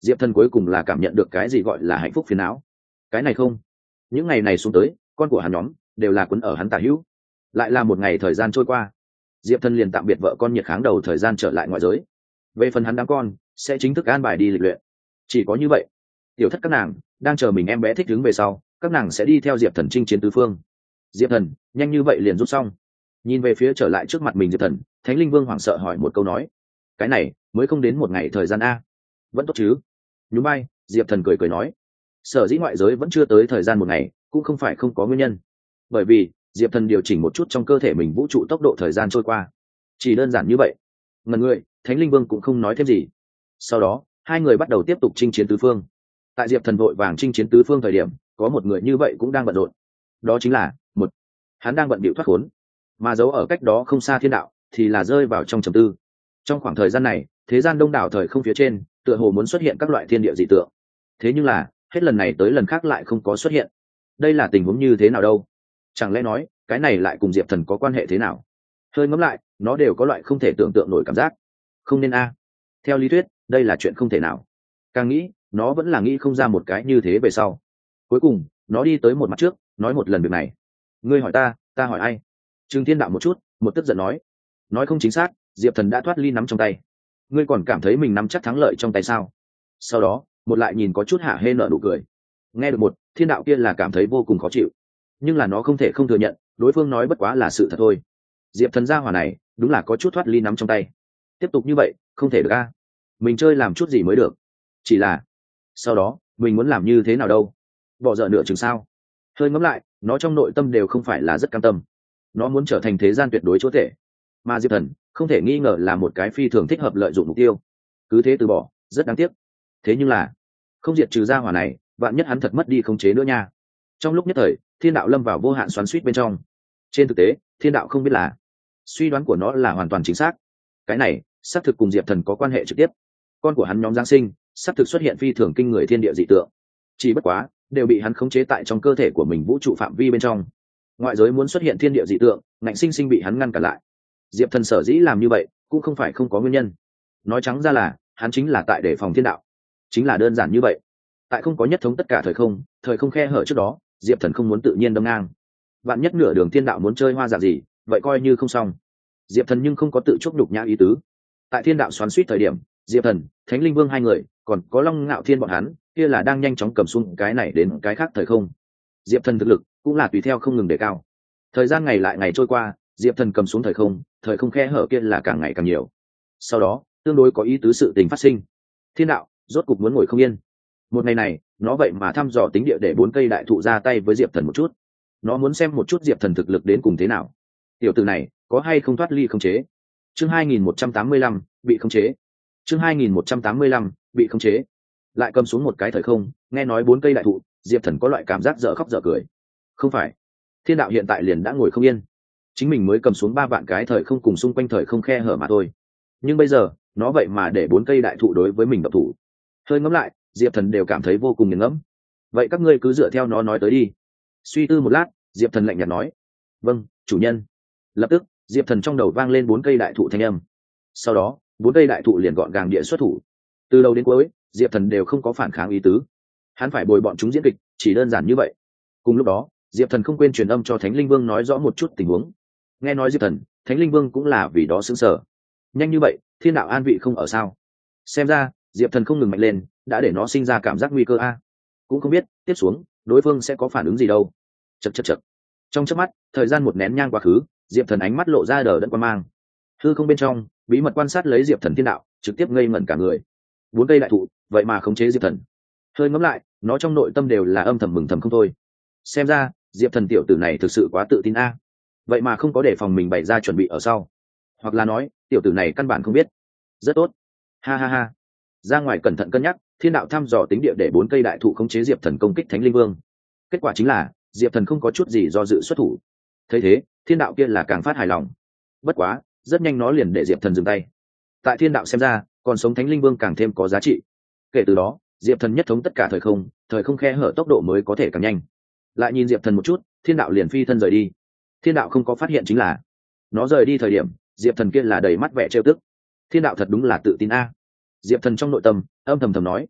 diệp thần cuối cùng là cảm nhận được cái gì gọi là hạnh phúc phiền não. Cái này không, những ngày này xuống tới con của hắn nhóm đều là quấn ở hắn tả hữu. Lại là một ngày thời gian trôi qua, diệp thần liền tạm biệt vợ con nhiệt kháng đầu thời gian trở lại ngoại giới. Về phần hắn đám con sẽ chính thức an bài đi lịch luyện. Chỉ có như vậy, tiểu thất các nàng đang chờ mình em bé thích đứng về sau, các nàng sẽ đi theo diệp thần chinh chiến tứ phương. Diệp thần nhanh như vậy liền rút xong. Nhìn về phía trở lại trước mặt mình diệp thần, thánh linh vương hoảng sợ hỏi một câu nói, cái này mới không đến một ngày thời gian a, vẫn tốt chứ? Nhún bay, diệp thần cười cười nói, sở dĩ ngoại giới vẫn chưa tới thời gian một ngày cũng không phải không có nguyên nhân, bởi vì diệp thần điều chỉnh một chút trong cơ thể mình vũ trụ tốc độ thời gian trôi qua, chỉ đơn giản như vậy. Ngần người, thánh linh vương cũng không nói thêm gì. Sau đó hai người bắt đầu tiếp tục chinh chiến tứ phương. Tại diệp thần vội vàng chinh chiến tứ phương thời điểm, có một người như vậy cũng đang bận rộn. Đó chính là một, hắn đang bận bịu thoát khốn, mà giấu ở cách đó không xa thiên đạo thì là rơi vào trong trầm tư. Trong khoảng thời gian này, thế gian đông đảo thời không phía trên tựa hồ muốn xuất hiện các loại thiên địa dị tượng, thế nhưng là hết lần này tới lần khác lại không có xuất hiện. Đây là tình huống như thế nào đâu? Chẳng lẽ nói cái này lại cùng diệp thần có quan hệ thế nào? Hơi ngẫm lại, nó đều có loại không thể tưởng tượng nổi cảm giác. Không nên a, theo lý thuyết đây là chuyện không thể nào. Càng nghĩ nó vẫn là nghĩ không ra một cái như thế về sau. Cuối cùng nó đi tới một mặt trước, nói một lần việc này. Ngươi hỏi ta, ta hỏi ai? Trương Thiên đạo một chút, một tức giận nói, nói không chính xác, diệp thần đã thoát ly nắm trong tay. Ngươi còn cảm thấy mình nắm chắc thắng lợi trong tay sao? Sau đó một lại nhìn có chút hả hê nở nụ cười. Nghe được một, thiên đạo kia là cảm thấy vô cùng khó chịu, nhưng là nó không thể không thừa nhận đối phương nói bất quá là sự thật thôi. Diệp thần gia hỏa này đúng là có chút thoát ly nắm trong tay. Tiếp tục như vậy không thể được a, mình chơi làm chút gì mới được. Chỉ là sau đó mình muốn làm như thế nào đâu? Bỏ dở nửa chừng sao? Hơi ngẫm lại, nó trong nội tâm đều không phải là rất cam tâm. Nó muốn trở thành thế gian tuyệt đối chúa tể, mà diệp thần không thể nghi ngờ là một cái phi thường thích hợp lợi dụng mục tiêu. Cứ thế từ bỏ rất đáng tiếc. Thế nhưng là không diệt trừ gia hỏa này, vạn nhất hắn thật mất đi khống chế nữa nha. Trong lúc nhất thời, thiên đạo lâm vào vô hạn xoắn xuýt bên trong. Trên thực tế, thiên đạo không biết là suy đoán của nó là hoàn toàn chính xác. Cái này xác thực cùng diệp thần có quan hệ trực tiếp. Con của hắn nhóm giáng sinh xác thực xuất hiện phi thường kinh người thiên địa dị tượng, chỉ bất quá đều bị hắn khống chế tại trong cơ thể của mình vũ trụ phạm vi bên trong. Ngoại giới muốn xuất hiện thiên địa dị tượng, ngạnh sinh sinh bị hắn ngăn cản lại. Diệp thần sở dĩ làm như vậy cũng không phải không có nguyên nhân. Nói trắng ra là hắn chính là tại đề phòng thiên đạo, chính là đơn giản như vậy. Tại không có nhất thống tất cả thời không, thời không khe hở trước đó, diệp thần không muốn tự nhiên đâm ngang. Vạn nhất nửa đường thiên đạo muốn chơi hoa dạng gì, vậy coi như không xong. Diệp thần nhưng không có tự chúc nhục nhã ý tứ. Tại thiên đạo xoắn suýt thời điểm, diệp thần, thánh linh vương hai người còn có long ngạo thiên bọn hắn kia là đang nhanh chóng cầm xuống cái này đến cái khác thời không. Diệp thần thực lực cũng là tùy theo không ngừng đề cao. Thời gian ngày lại ngày trôi qua, diệp thần cầm xuống thời không, thời không khe hở kia là càng ngày càng nhiều. Sau đó tương đối có ý tứ sự tình phát sinh. Thiên đạo rốt cục muốn ngồi không yên. Một ngày này nó vậy mà thăm dò tính địa để bốn cây đại thụ ra tay với diệp thần một chút. Nó muốn xem một chút diệp thần thực lực đến cùng thế nào, tiểu tử này có hay không thoát ly khống chế. Chương hai nghìn một trăm tám mươi lăm bị khống chế. Chương hai nghìn một trăm tám mươi lăm bị khống chế. Lại cầm xuống một cái thời không, nghe nói bốn cây đại thụ, diệp thần có loại cảm giác dở khóc dở cười. Không phải, thiên đạo hiện tại liền đã ngồi không yên. Chính mình mới cầm xuống ba vạn cái thời không cùng xung quanh thời không khe hở mà thôi, nhưng bây giờ nó vậy mà để bốn cây đại thụ đối với mình độc thủ. Hơi ngẫm lại, diệp thần đều cảm thấy vô cùng nghiền ngẫm. Vậy các ngươi cứ dựa theo nó nói tới đi. Suy tư một lát, diệp thần lạnh nhạt nói, vâng chủ nhân. Lập tức diệp thần trong đầu vang lên bốn cây đại thụ thanh âm. Sau đó bốn cây đại thụ liền gọn gàng địa xuất thủ. Từ đầu đến cuối diệp thần đều không có phản kháng ý tứ. Hắn phải bồi bọn chúng diễn kịch, chỉ đơn giản như vậy. Cùng lúc đó diệp thần không quên truyền âm cho thánh linh vương nói rõ một chút tình huống. Nghe nói diệp thần, thánh linh vương cũng là vì đó sững sờ. Nhanh như vậy thiên đạo an vị không ở sao? Xem ra diệp thần không ngừng mạnh lên đã để nó sinh ra cảm giác nguy cơ a. Cũng không biết tiếp xuống đối phương sẽ có phản ứng gì đâu. Chật chật chật. Trong chớp mắt thời gian một nén nhang quá khứ, diệp thần ánh mắt lộ ra đờ đẫn quan mang. Hư không bên trong bí mật quan sát lấy diệp thần thiên đạo trực tiếp ngây ngẩn cả người. Bốn cây đại thụ vậy mà khống chế diệp thần. Hơi ngẫm lại, nó trong nội tâm đều là âm thầm mừng thầm không thôi. Xem ra diệp thần tiểu tử này thực sự quá tự tin a, vậy mà không có để phòng mình bày ra chuẩn bị ở sau, hoặc là nói tiểu tử này căn bản không biết. Rất tốt, ha ha ha. Ra ngoài cẩn thận cân nhắc, thiên đạo thăm dò tính địa để bốn cây đại thụ khống chế diệp thần công kích thánh linh vương. Kết quả chính là diệp thần không có chút gì do dự xuất thủ. Thấy thế thiên đạo kia là càng phát hài lòng. Bất quá rất nhanh nó liền để diệp thần dừng tay. Tại thiên đạo xem ra, còn sống thánh linh vương càng thêm có giá trị. Kể từ đó diệp thần nhất thống tất cả thời không, thời không khe hở tốc độ mới có thể càng nhanh. Lại nhìn diệp thần một chút, thiên đạo liền phi thân rời đi. Thiên đạo không có phát hiện chính là nó rời đi thời điểm diệp thần kia là đầy mắt vẻ trêu tức. Thiên đạo thật đúng là tự tin a. Diệp thần trong nội tâm âm thầm thầm nói,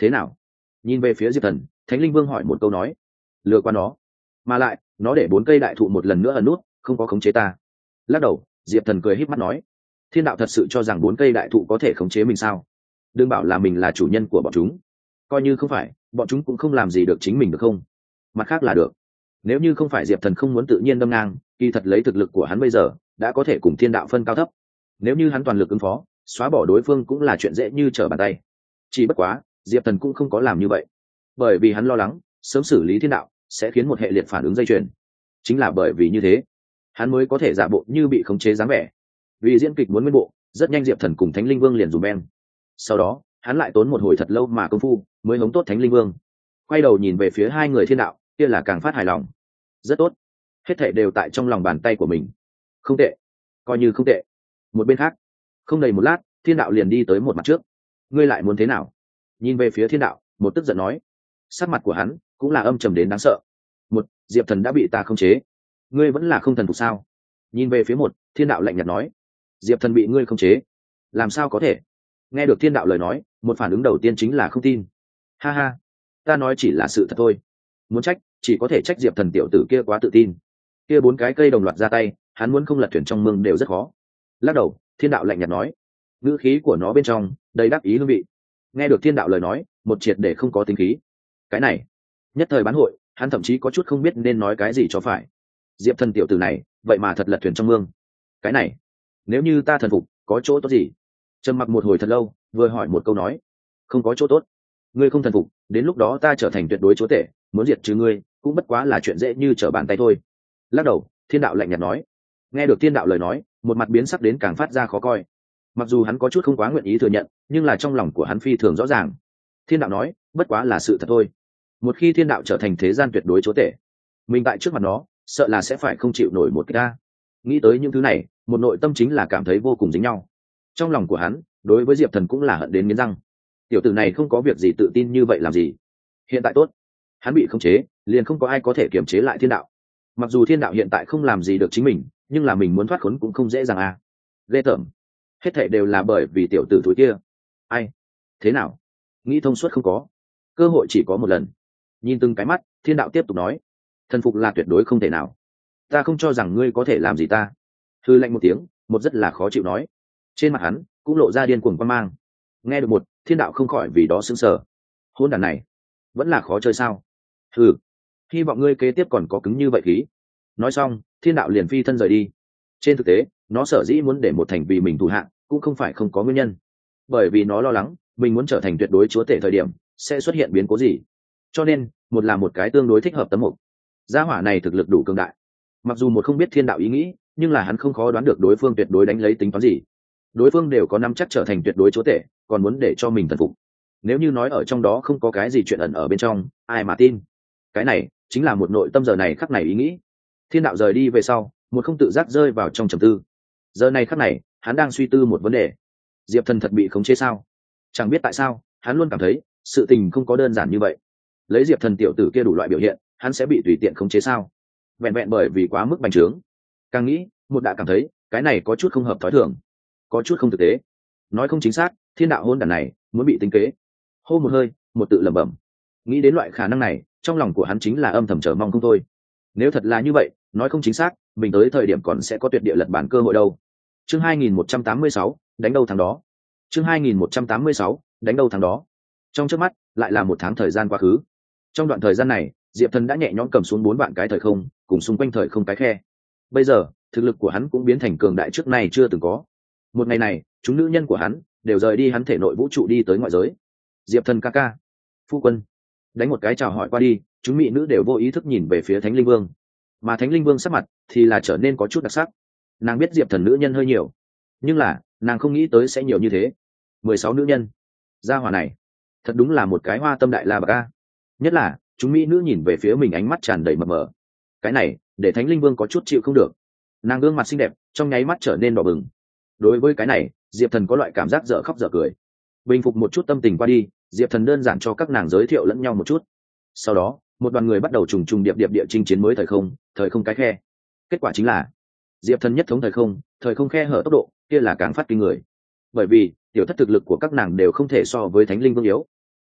thế nào? Nhìn về phía diệp thần, thánh linh vương hỏi một câu nói. Lừa qua nó, mà lại nó để bốn cây đại thụ một lần nữa ẩn nút, không có khống chế ta. Lắc đầu, diệp thần cười híp mắt nói, thiên đạo thật sự cho rằng bốn cây đại thụ có thể khống chế mình sao? Đừng bảo là mình là chủ nhân của bọn chúng, coi như không phải, bọn chúng cũng không làm gì được chính mình được không? Mặt khác là được. Nếu như không phải diệp thần không muốn tự nhiên đâm ngang, kỳ thật lấy thực lực của hắn bây giờ đã có thể cùng thiên đạo phân cao thấp. Nếu như hắn toàn lực ứng phó, xóa bỏ đối phương cũng là chuyện dễ như trở bàn tay. Chỉ bất quá diệp thần cũng không có làm như vậy, bởi vì hắn lo lắng sớm xử lý thiên đạo sẽ khiến một hệ liệt phản ứng dây chuyền. Chính là bởi vì như thế hắn mới có thể giả bộ như bị khống chế dáng vẻ. Vì diễn kịch muốn nguyên bộ, rất nhanh diệp thần cùng thánh linh vương liền dùng ben. Sau đó hắn lại tốn một hồi thật lâu mà công phu mới hống tốt thánh linh vương. Quay đầu nhìn về phía hai người thiên đạo, kia là càng phát hài lòng. Rất tốt, hết thảy đều tại trong lòng bàn tay của mình. Không tệ, coi như không tệ. Một bên khác, không đầy một lát thiên đạo liền đi tới một mặt trước. Ngươi lại muốn thế nào? Nhìn về phía thiên đạo, một tức giận nói. Sắc mặt của hắn cũng là âm trầm đến đáng sợ. Một, diệp thần đã bị ta khống chế, ngươi vẫn là không thần phục sao? Nhìn về phía một, thiên đạo lạnh nhạt nói. Diệp thần bị ngươi khống chế, làm sao có thể? Nghe được thiên đạo lời nói, một phản ứng đầu tiên chính là không tin. Ha ha, ta nói chỉ là sự thật thôi. Muốn trách chỉ có thể trách diệp thần tiểu tử kia quá tự tin. Kia bốn cái cây đồng loạt ra tay, hắn muốn không lật thuyền trong mương đều rất khó. Lắc đầu, thiên đạo lạnh nhạt nói, ngữ khí của nó bên trong đầy đắc ý hương vị. Nghe được thiên đạo lời nói, một triệt để không có tính khí. Cái này nhất thời bán hội, hắn thậm chí có chút không biết nên nói cái gì cho phải. Diệp thần tiểu tử này vậy mà thật lật thuyền trong mương. Cái này nếu như ta thần phục có chỗ tốt gì? Trầm mặc một hồi thật lâu, vừa hỏi một câu nói. Không có chỗ tốt. Ngươi không thần phục, đến lúc đó ta trở thành tuyệt đối chúa tể, muốn diệt trừ ngươi cũng bất quá là chuyện dễ như trở bàn tay thôi. Lắc đầu, thiên đạo lạnh nhạt nói. Nghe được thiên đạo lời nói, một mặt biến sắc đến càng phát ra khó coi. Mặc dù hắn có chút không quá nguyện ý thừa nhận, nhưng là trong lòng của hắn phi thường rõ ràng. Thiên đạo nói, bất quá là sự thật thôi. Một khi thiên đạo trở thành thế gian tuyệt đối chúa tể, mình tại trước mặt nó sợ là sẽ phải không chịu nổi một cái ta. Nghĩ tới những thứ này, một nội tâm chính là cảm thấy vô cùng dính nhau. Trong lòng của hắn đối với diệp thần cũng là hận đến nghiến răng. Tiểu tử này không có việc gì tự tin như vậy làm gì? Hiện tại tốt, hắn bị khống chế, liền không có ai có thể kiềm chế lại thiên đạo. Mặc dù thiên đạo hiện tại không làm gì được chính mình, nhưng là mình muốn thoát khốn cũng không dễ dàng à. Ghê tởm, hết thảy đều là bởi vì tiểu tử thúi kia. Ai? Thế nào? Nghĩ thông suốt không có? Cơ hội chỉ có một lần. Nhìn từng cái mắt, thiên đạo tiếp tục nói, thần phục là tuyệt đối không thể nào. Ta không cho rằng ngươi có thể làm gì ta. Thư lạnh một tiếng, một rất là khó chịu nói. Trên mặt hắn cũng lộ ra điên cuồng quan mang. Nghe được một, thiên đạo không khỏi vì đó sững sờ. Hôn đàn này vẫn là khó chơi sao? Ừ, hy vọng ngươi kế tiếp còn có cứng như vậy khí. Nói xong, thiên đạo liền phi thân rời đi. Trên thực tế, nó sở dĩ muốn để một thành vì mình thủ hạng cũng không phải không có nguyên nhân, bởi vì nó lo lắng mình muốn trở thành tuyệt đối chúa tể thời điểm sẽ xuất hiện biến cố gì. Cho nên một là một cái tương đối thích hợp tấm mục. Gia hỏa này thực lực đủ cường đại, mặc dù một không biết thiên đạo ý nghĩ, nhưng là hắn không khó đoán được đối phương tuyệt đối đánh lấy tính toán gì. Đối phương đều có nắm chắc trở thành tuyệt đối chúa tể, còn muốn để cho mình thần phục. Nếu như nói ở trong đó không có cái gì chuyện ẩn ở bên trong, ai mà tin. Cái này chính là một nội tâm giờ này khắc này ý nghĩ. Thiên đạo rời đi về sau, một không tự giác rơi vào trong trầm tư. Giờ này khắc này hắn đang suy tư một vấn đề. Diệp thần thật bị khống chế sao? Chẳng biết tại sao hắn luôn cảm thấy sự tình không có đơn giản như vậy. Lấy diệp thần tiểu tử kia đủ loại biểu hiện, hắn sẽ bị tùy tiện khống chế sao? Vẹn vẹn bởi vì quá mức bành trướng. Càng nghĩ, một đã cảm thấy cái này có chút không hợp thói thường, có chút không thực tế. Nói không chính xác, thiên đạo hôn đàn này muốn bị tính kế. Hô một hơi, một tự lẩm bẩm. Nghĩ đến loại khả năng này, trong lòng của hắn chính là âm thầm chờ mong không thôi. Nếu thật là như vậy, nói không chính xác, mình tới thời điểm còn sẽ có tuyệt địa lật bản cơ hội đâu. Chương hai nghìn một trăm tám mươi sáu, đánh đâu thằng đó. Chương hai nghìn một trăm tám mươi sáu, đánh đâu thằng đó. Trong trước mắt, lại là một tháng thời gian quá khứ. Trong đoạn thời gian này, Diệp Thần đã nhẹ nhõm cầm xuống bốn vạn cái thời không, cùng xung quanh thời không cái khe. Bây giờ, thực lực của hắn cũng biến thành cường đại trước nay chưa từng có. Một ngày này, chúng nữ nhân của hắn đều rời đi hắn thể nội vũ trụ đi tới ngoại giới. Diệp Thần ca ca, phu quân. Đánh một cái chào hỏi qua đi, chúng mỹ nữ đều vô ý thức nhìn về phía Thánh Linh Vương. Mà Thánh Linh Vương sắc mặt thì là trở nên có chút đặc sắc. Nàng biết Diệp Thần nữ nhân hơi nhiều, nhưng là nàng không nghĩ tới sẽ nhiều như thế. Mười sáu nữ nhân, gia hỏa này thật đúng là một cái hoa tâm đại la bậc a. Nhất là chúng mỹ nữ nhìn về phía mình ánh mắt tràn đầy mập mờ. Cái này để Thánh Linh Vương có chút chịu không được. Nàng gương mặt xinh đẹp trong nháy mắt trở nên đỏ bừng. Đối với cái này, Diệp Thần có loại cảm giác dở khóc dở cười. Bình phục một chút tâm tình qua đi, Diệp Thần đơn giản cho các nàng giới thiệu lẫn nhau một chút. Sau đó một đoàn người bắt đầu trùng trùng điệp điệp địa chinh chiến mới thời không, thời không cái khe. Kết quả chính là Diệp Thần nhất thống thời không, thời không khe hở tốc độ kia là càng phát kinh người. Bởi vì tiểu thất thực lực của các nàng đều không thể so với Thánh Linh Vương yếu.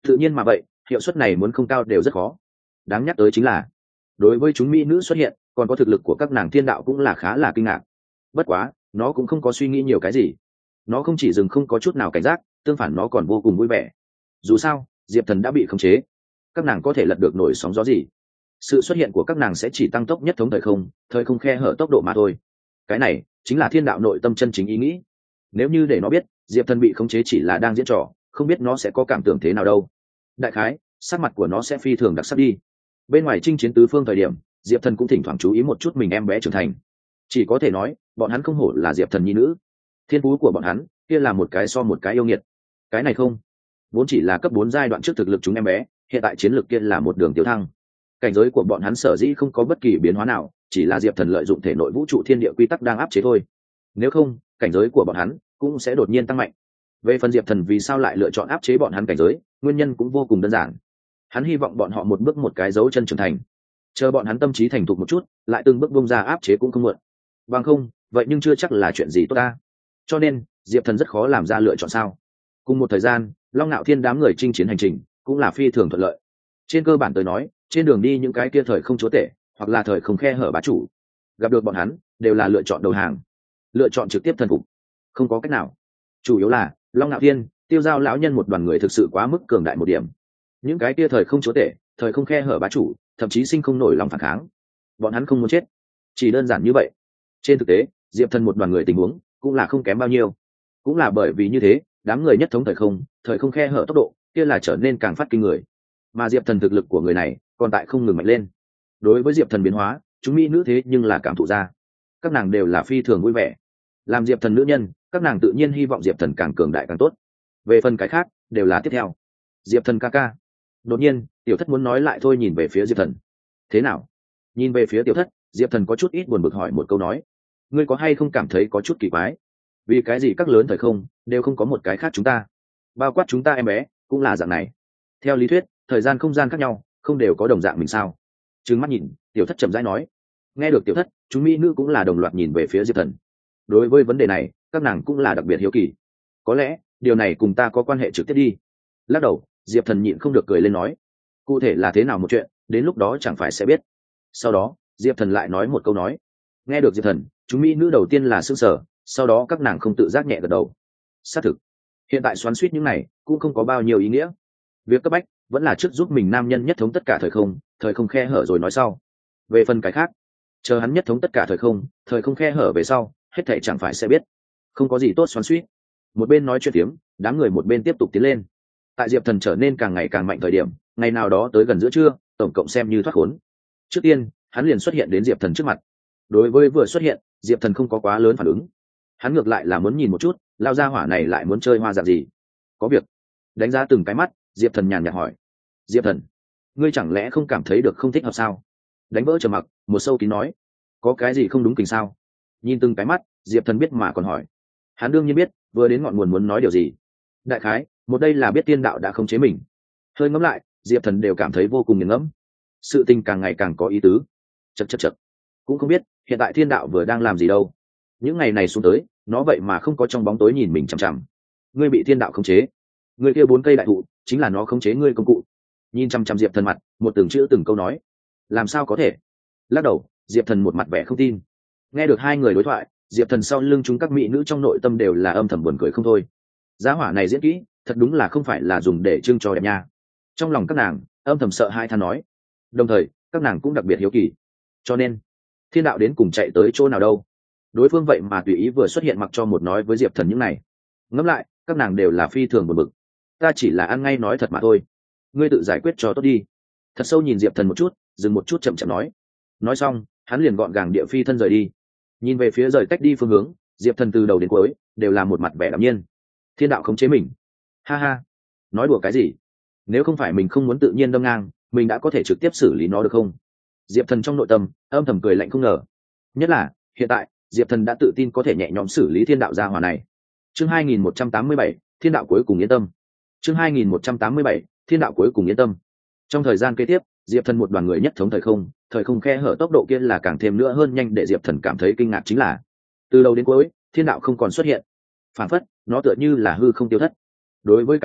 tự nhiên mà vậy hiệu suất này muốn không cao đều rất khó. Đáng nhắc tới chính là đối với chúng mỹ nữ xuất hiện còn có thực lực của các nàng thiên đạo cũng là khá là kinh ngạc. Bất quá nó cũng không có suy nghĩ nhiều cái gì, nó không chỉ dừng không có chút nào cảnh giác, tương phản nó còn vô cùng vui vẻ. Dù sao diệp thần đã bị khống chế, các nàng có thể lật được nổi sóng gió gì. Sự xuất hiện của các nàng sẽ chỉ tăng tốc nhất thống thời không thời không khe hở tốc độ mà thôi. Cái này chính là thiên đạo nội tâm chân chính ý nghĩ. Nếu như để nó biết diệp thần bị khống chế chỉ là đang diễn trò, không biết nó sẽ có cảm tưởng thế nào đâu. Đại khái sắc mặt của nó sẽ phi thường đặc sắc đi. Bên ngoài chinh chiến tứ phương thời điểm, diệp thần cũng thỉnh thoảng chú ý một chút mình em bé trưởng thành. Chỉ có thể nói bọn hắn không hổ là diệp thần nhi nữ, thiên phú của bọn hắn kia là một cái so một cái yêu nghiệt. Cái này không vốn chỉ là cấp bốn giai đoạn trước thực lực chúng em bé, hiện tại chiến lược kia là một đường tiêu thăng. Cảnh giới của bọn hắn sở dĩ không có bất kỳ biến hóa nào, chỉ là diệp thần lợi dụng thể nội vũ trụ thiên địa quy tắc đang áp chế thôi. Nếu không cảnh giới của bọn hắn cũng sẽ đột nhiên tăng mạnh. Về phần diệp thần vì sao lại lựa chọn áp chế bọn hắn cảnh giới, nguyên nhân cũng vô cùng đơn giản. Hắn hy vọng bọn họ một bước một cái dấu chân trưởng thành, chờ bọn hắn tâm trí thành thục một chút lại từng bước bung ra áp chế cũng không muộn. Bằng không vậy nhưng chưa chắc là chuyện gì tốt ta. Cho nên diệp thần rất khó làm ra lựa chọn sao. Cùng một thời gian long nạo thiên đám người chinh chiến hành trình cũng là phi thường thuận lợi. Trên cơ bản tới nói, trên đường đi những cái kia thời không chúa tể hoặc là thời không khe hở bá chủ gặp được bọn hắn đều là lựa chọn đầu hàng, lựa chọn trực tiếp thần phục. Không có cách nào, chủ yếu là long nạo thiên tiêu giao lão nhân một đoàn người thực sự quá mức cường đại một điểm. Những cái kia thời không chúa tể thời không khe hở bá chủ thậm chí sinh không nổi lòng phản kháng, bọn hắn không muốn chết, chỉ đơn giản như vậy. Trên thực tế diệp thần một đoàn người tình huống cũng là không kém bao nhiêu. Cũng là bởi vì như thế đám người nhất thống thời không thời không khe hở tốc độ kia là trở nên càng phát kinh người, mà diệp thần thực lực của người này còn tại không ngừng mạnh lên. Đối với diệp thần biến hóa chúng mỹ nữ thế nhưng là cảm thụ ra, các nàng đều là phi thường vui vẻ. Làm diệp thần nữ nhân các nàng tự nhiên hy vọng diệp thần càng cường đại càng tốt. Về phần cái khác đều là tiếp theo. Diệp thần ca ca. Đột nhiên tiểu thất muốn nói lại thôi, nhìn về phía diệp thần. Thế nào? Nhìn về phía tiểu thất, diệp thần có chút ít buồn bực hỏi một câu nói, ngươi có hay không cảm thấy có chút kỳ quái? Vì cái gì các lớn thời không đều không có một cái khác chúng ta, bao quát chúng ta em bé cũng là dạng này. Theo lý thuyết thời gian không gian khác nhau không đều có đồng dạng mình sao? Trừng mắt nhìn tiểu thất chậm rãi nói. Nghe được tiểu thất, chúng mỹ nữ cũng là đồng loạt nhìn về phía diệp thần. Đối với vấn đề này các nàng cũng là đặc biệt hiếu kỳ. Có lẽ điều này cùng ta có quan hệ trực tiếp đi. Lắc đầu diệp thần nhịn không được cười lên nói, cụ thể là thế nào một chuyện đến lúc đó chẳng phải sẽ biết. Sau đó diệp thần lại nói một câu nói. Nghe được diệp thần, chúng mỹ nữ đầu tiên là sững sờ, sau đó các nàng không tự giác nhẹ gật đầu. Xác thực hiện tại xoắn suýt những này cũng không có bao nhiêu ý nghĩa. Việc cấp bách vẫn là trước giúp mình nam nhân nhất thống tất cả thời không thời không khe hở rồi nói sau. Về phần cái khác, chờ hắn nhất thống tất cả thời không thời không khe hở về sau, hết thảy chẳng phải sẽ biết. Không có gì tốt xoắn suýt. Một bên nói chuyện tiếm, đám người một bên tiếp tục tiến lên. Tại diệp thần trở nên càng ngày càng mạnh thời điểm, ngày nào đó tới gần giữa trưa, tổng cộng xem như thoát khốn. Trước tiên hắn liền xuất hiện đến diệp thần trước mặt. Đối với vừa xuất hiện, diệp thần không có quá lớn phản ứng. Hắn ngược lại là muốn nhìn một chút lao gia hỏa này lại muốn chơi hoa dạng gì. Có việc. Đánh giá từng cái mắt, diệp thần nhàn nhạt hỏi, diệp thần, ngươi chẳng lẽ không cảm thấy được không thích hợp sao? Đánh vỡ trầm mặc, một sâu kín nói, có cái gì không đúng kình sao? Nhìn từng cái mắt, diệp thần biết mà còn hỏi. Hắn đương nhiên biết vừa đến ngọn nguồn muốn nói điều gì. Đại khái một đây là biết tiên đạo đã khống chế mình. Hơi ngẫm lại diệp thần đều cảm thấy vô cùng nghiền ngẫm. Sự tình càng ngày càng có ý tứ. Chật chật chật, cũng không biết hiện tại thiên đạo vừa đang làm gì đâu. Những ngày này xuống tới nó vậy mà không có trong bóng tối nhìn mình chằm chằm. Ngươi bị thiên đạo khống chế, ngươi kia bốn cây đại thụ chính là nó khống chế ngươi công cụ. Nhìn chằm chằm diệp thần mặt, một từng chữ từng câu nói. Làm sao có thể? Lắc đầu diệp thần một mặt vẻ không tin. Nghe được hai người đối thoại, diệp thần sau lưng chúng các mỹ nữ trong nội tâm đều là âm thầm buồn cười không thôi. Giá hỏa này diễn kỹ thật đúng là không phải là dùng để trưng cho đẹp nha. Trong lòng các nàng âm thầm sợ hai than nói. Đồng thời các nàng cũng đặc biệt hiếu kỳ, cho nên thiên đạo đến cùng chạy tới chỗ nào đâu. Đối phương vậy mà tùy ý vừa xuất hiện mặc cho một nói với diệp thần những này. Ngẫm lại các nàng đều là phi thường buồn bực. Ta chỉ là ăn ngay nói thật mà thôi, ngươi tự giải quyết cho tốt đi. Thật sâu nhìn diệp thần một chút, dừng một chút chậm chậm nói. Nói xong hắn liền gọn gàng địa phi thân rời đi. Nhìn về phía rời cách đi phương hướng, diệp thần từ đầu đến cuối đều là một mặt vẻ đạm nhiên. Thiên đạo khống chế mình? Ha ha, nói đùa cái gì? Nếu không phải mình không muốn tự nhiên đâm ngang, mình đã có thể trực tiếp xử lý nó được không? Diệp thần trong nội tâm âm thầm cười lạnh không ngờ. Nhất là hiện tại diệp thần đã tự tin có thể nhẹ nhõm xử lý thiên đạo gia hỏa này. Chương hai nghìn một trăm tám mươi bảy, thiên đạo cuối cùng yên tâm. Chương hai nghìn một trăm tám mươi bảy, thiên đạo cuối cùng yên tâm. Trong thời gian kế tiếp, diệp thần một đoàn người nhất thống thời không thời không khe hở tốc độ kia là càng thêm nữa hơn nhanh, để diệp thần cảm thấy kinh ngạc chính là từ đầu đến cuối thiên đạo không còn xuất hiện, phản phất nó tựa như là hư không tiêu thất. Đối với cái này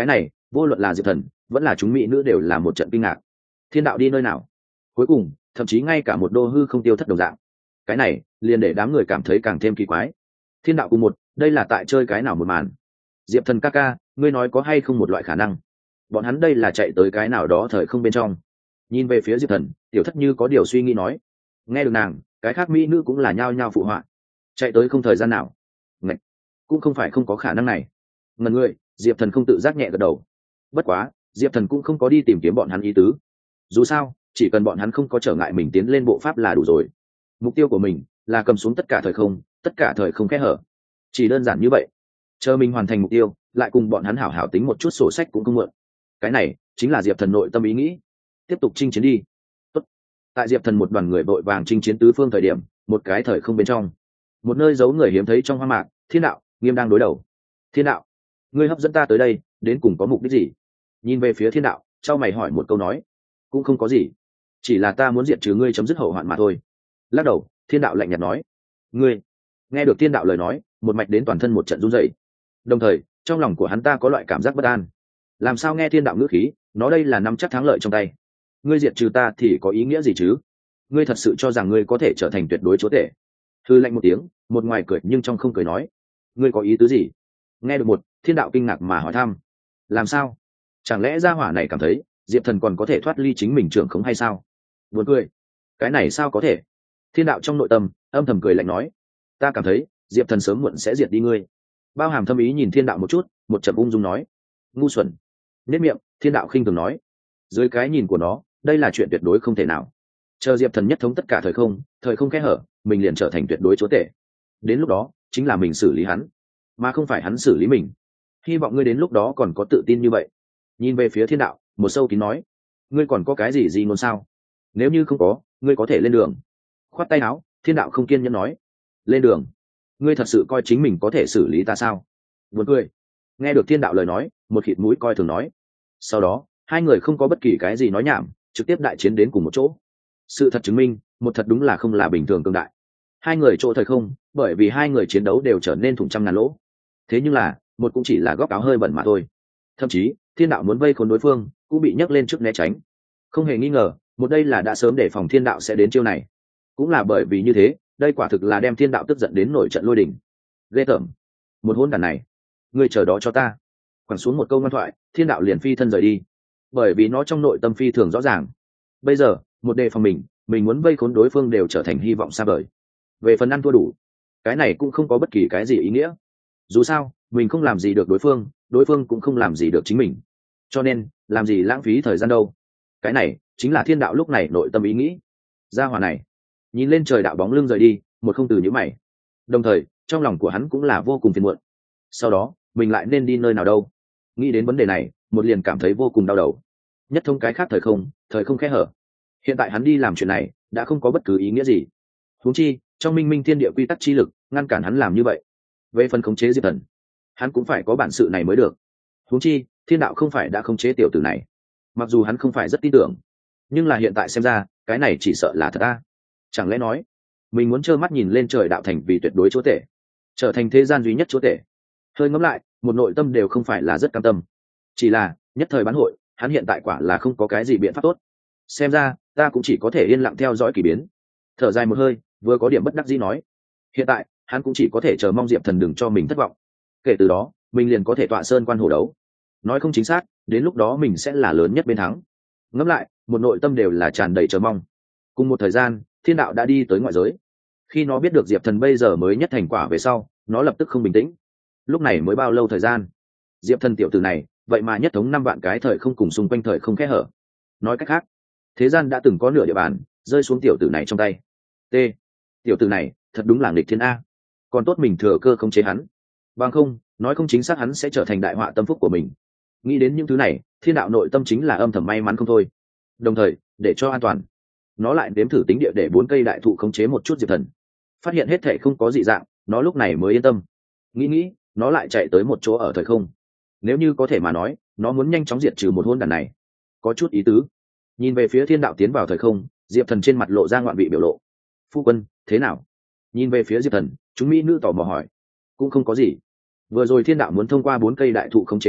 vô luận là diệp thần vẫn là chúng mỹ nữ đều là một trận kinh ngạc. Thiên đạo đi nơi nào? Cuối cùng thậm chí ngay cả một đô hư không tiêu thất đồng dạng. Cái này liền để đám người cảm thấy càng thêm kỳ quái. Thiên đạo cùng một, đây là tại chơi cái nào một màn? Diệp thần ca ca, ngươi nói có hay không một loại khả năng bọn hắn đây là chạy tới cái nào đó thời không bên trong? Nhìn về phía diệp thần, tiểu thất như có điều suy nghĩ nói. Nghe được nàng, cái khác mỹ nữ cũng là nhao nhao phụ họa. Chạy tới không thời gian nào? Ngạch, cũng không phải không có khả năng này. Ngần người, diệp thần không tự giác nhẹ gật đầu. Bất quá diệp thần cũng không có đi tìm kiếm bọn hắn ý tứ. Dù sao chỉ cần bọn hắn không có trở ngại mình tiến lên bộ pháp là đủ rồi. Mục tiêu của mình là cầm xuống tất cả thời không, tất cả thời không kẽ hở. Chỉ đơn giản như vậy. Chờ mình hoàn thành mục tiêu, lại cùng bọn hắn hảo hảo tính một chút sổ sách cũng không muộn. Cái này chính là diệp thần nội tâm ý nghĩ. Tiếp tục chinh chiến đi. Tốt. Tại diệp thần một đoàn người vội vàng chinh chiến tứ phương thời điểm, một cái thời không bên trong, một nơi giấu người hiếm thấy trong hoang mạc, Thiên đạo nghiêm đang đối đầu. Thiên đạo, ngươi hấp dẫn ta tới đây đến cùng có mục đích gì? Nhìn về phía thiên đạo, trao mày hỏi một câu nói. Cũng không có gì, chỉ là ta muốn diệt trừ ngươi, chấm dứt hậu hoạn mà thôi. Lắc đầu, thiên đạo lạnh nhạt nói. Ngươi? Nghe được thiên đạo lời nói, một mạch đến toàn thân một trận run rẩy. Đồng thời trong lòng của hắn ta có loại cảm giác bất an. Làm sao nghe thiên đạo ngữ khí, nó đây là nắm chắc thắng lợi trong tay. Ngươi diệt trừ ta thì có ý nghĩa gì chứ? Ngươi thật sự cho rằng ngươi có thể trở thành tuyệt đối chúa tể? Hư lạnh một tiếng, một ngoài cười nhưng trong không cười nói. Ngươi có ý tứ gì? Nghe được một, thiên đạo kinh ngạc mà hỏi thăm. Làm sao? Chẳng lẽ gia hỏa này cảm thấy diệp thần còn có thể thoát ly chính mình trưởng khống hay sao? Buồn cười. Cái này sao có thể? Thiên đạo trong nội tâm âm thầm cười lạnh nói. Ta cảm thấy diệp thần sớm muộn sẽ diệt đi ngươi. Bao hàm thâm ý nhìn thiên đạo một chút, một chậm ung dung nói. Ngu xuẩn. Nết miệng, thiên đạo khinh thường nói. Dưới cái nhìn của nó, đây là chuyện tuyệt đối không thể nào. Chờ diệp thần nhất thống tất cả thời không, thời không kẽ hở, mình liền trở thành tuyệt đối chúa tể. Đến lúc đó chính là mình xử lý hắn, mà không phải hắn xử lý mình. Hy vọng ngươi đến lúc đó còn có tự tin như vậy. Nhìn về phía thiên đạo, một sâu kín nói. Ngươi còn có cái gì gì ngôn sao? Nếu như không có, ngươi có thể lên đường. Khoát tay áo, thiên đạo không kiên nhẫn nói. Lên đường? Ngươi thật sự coi chính mình có thể xử lý ta sao? Buồn cười. Nghe được thiên đạo lời nói, một khịt mũi coi thường nói. Sau đó hai người không có bất kỳ cái gì nói nhảm, trực tiếp đại chiến đến cùng một chỗ. Sự thật chứng minh, một thật đúng là không là bình thường cường đại. Hai người chỗ thời không, bởi vì hai người chiến đấu đều trở nên thủng trăm ngàn lỗ. Thế nhưng là một cũng chỉ là góc áo hơi bẩn mà thôi. Thậm chí thiên đạo muốn vây khốn đối phương cũng bị nhấc lên trước né tránh. Không hề nghi ngờ, một đây là đã sớm để phòng thiên đạo sẽ đến chiêu này. Cũng là bởi vì như thế, đây quả thực là đem thiên đạo tức giận đến nổi trận lôi đình. Ghê tởm. Một hôn đàn này, ngươi chờ đó cho ta. Quẳng xuống một câu ngoan thoại, thiên đạo liền phi thân rời đi. Bởi vì nó trong nội tâm phi thường rõ ràng. Bây giờ một đề phòng mình, mình muốn vây khốn đối phương đều trở thành hy vọng xa vời. Về phần ăn thua đủ, cái này cũng không có bất kỳ cái gì ý nghĩa. Dù sao mình không làm gì được đối phương, đối phương cũng không làm gì được chính mình, cho nên làm gì lãng phí thời gian đâu. Cái này chính là thiên đạo lúc này nội tâm ý nghĩ. Gia hỏa này nhìn lên trời đạo bóng lưng rời đi, một không từ nhíu mày. Đồng thời trong lòng của hắn cũng là vô cùng phiền muộn. Sau đó mình lại nên đi nơi nào đâu? Nghĩ đến vấn đề này, một liền cảm thấy vô cùng đau đầu. Nhất thông cái khác thời không, thời không kẽ hở. Hiện tại hắn đi làm chuyện này đã không có bất cứ ý nghĩa gì. Huống chi trong minh minh thiên địa quy tắc chi lực ngăn cản hắn làm như vậy. Về phần khống chế diệp thần, hắn cũng phải có bản sự này mới được. Huống chi thiên đạo không phải đã khống chế tiểu tử này. Mặc dù hắn không phải rất tin tưởng, nhưng là hiện tại xem ra cái này chỉ sợ là thật a. Chẳng lẽ nói mình muốn trơ mắt nhìn lên trời đạo thành vì tuyệt đối chúa tể, trở thành thế gian duy nhất chúa tể? Hơi ngẫm lại, một nội tâm đều không phải là rất cam tâm. Chỉ là nhất thời bán hội, hắn hiện tại quả là không có cái gì biện pháp tốt. Xem ra ta cũng chỉ có thể yên lặng theo dõi kỳ biến. Thở dài một hơi, vừa có điểm bất đắc dĩ nói. Hiện tại hắn cũng chỉ có thể chờ mong diệp thần đừng cho mình thất vọng. Kể từ đó mình liền có thể tọa sơn quan hổ đấu. Nói không chính xác, đến lúc đó mình sẽ là lớn nhất bên thắng. Ngẫm lại, một nội tâm đều là tràn đầy chờ mong. Cùng một thời gian, thiên đạo đã đi tới ngoại giới. Khi nó biết được diệp thần bây giờ mới nhất thành quả về sau, nó lập tức không bình tĩnh. Lúc này mới bao lâu thời gian, diệp thần tiểu tử này vậy mà nhất thống năm vạn cái thời không cùng xung quanh thời không kẽ hở. Nói cách khác, thế gian đã từng có nửa địa bàn rơi xuống tiểu tử này trong tay. T. Tiểu tử này thật đúng là nghịch thiên a. Còn tốt mình thừa cơ khống chế hắn, bằng không nói không chính xác hắn sẽ trở thành đại họa tâm phúc của mình. Nghĩ đến những thứ này, thiên đạo nội tâm chính là âm thầm may mắn không thôi. Đồng thời để cho an toàn, nó lại đếm thử tính địa để bốn cây đại thụ khống chế một chút diệp thần. Phát hiện hết thệ không có dị dạng, nó lúc này mới yên tâm. Nghĩ nghĩ, nó lại chạy tới một chỗ ở thời không. Nếu như có thể mà nói, nó muốn nhanh chóng diệt trừ một hôn đàn này. Có chút ý tứ. Nhìn về phía thiên đạo tiến vào thời không, diệp thần trên mặt lộ ra ngoạn vị biểu lộ. Phu quân thế nào? Nhìn về phía diệp thần, chúng mỹ nữ tò mò hỏi. Cũng không có gì. Vừa rồi thiên đạo muốn thông qua bốn cây đại thụ khống chế ta,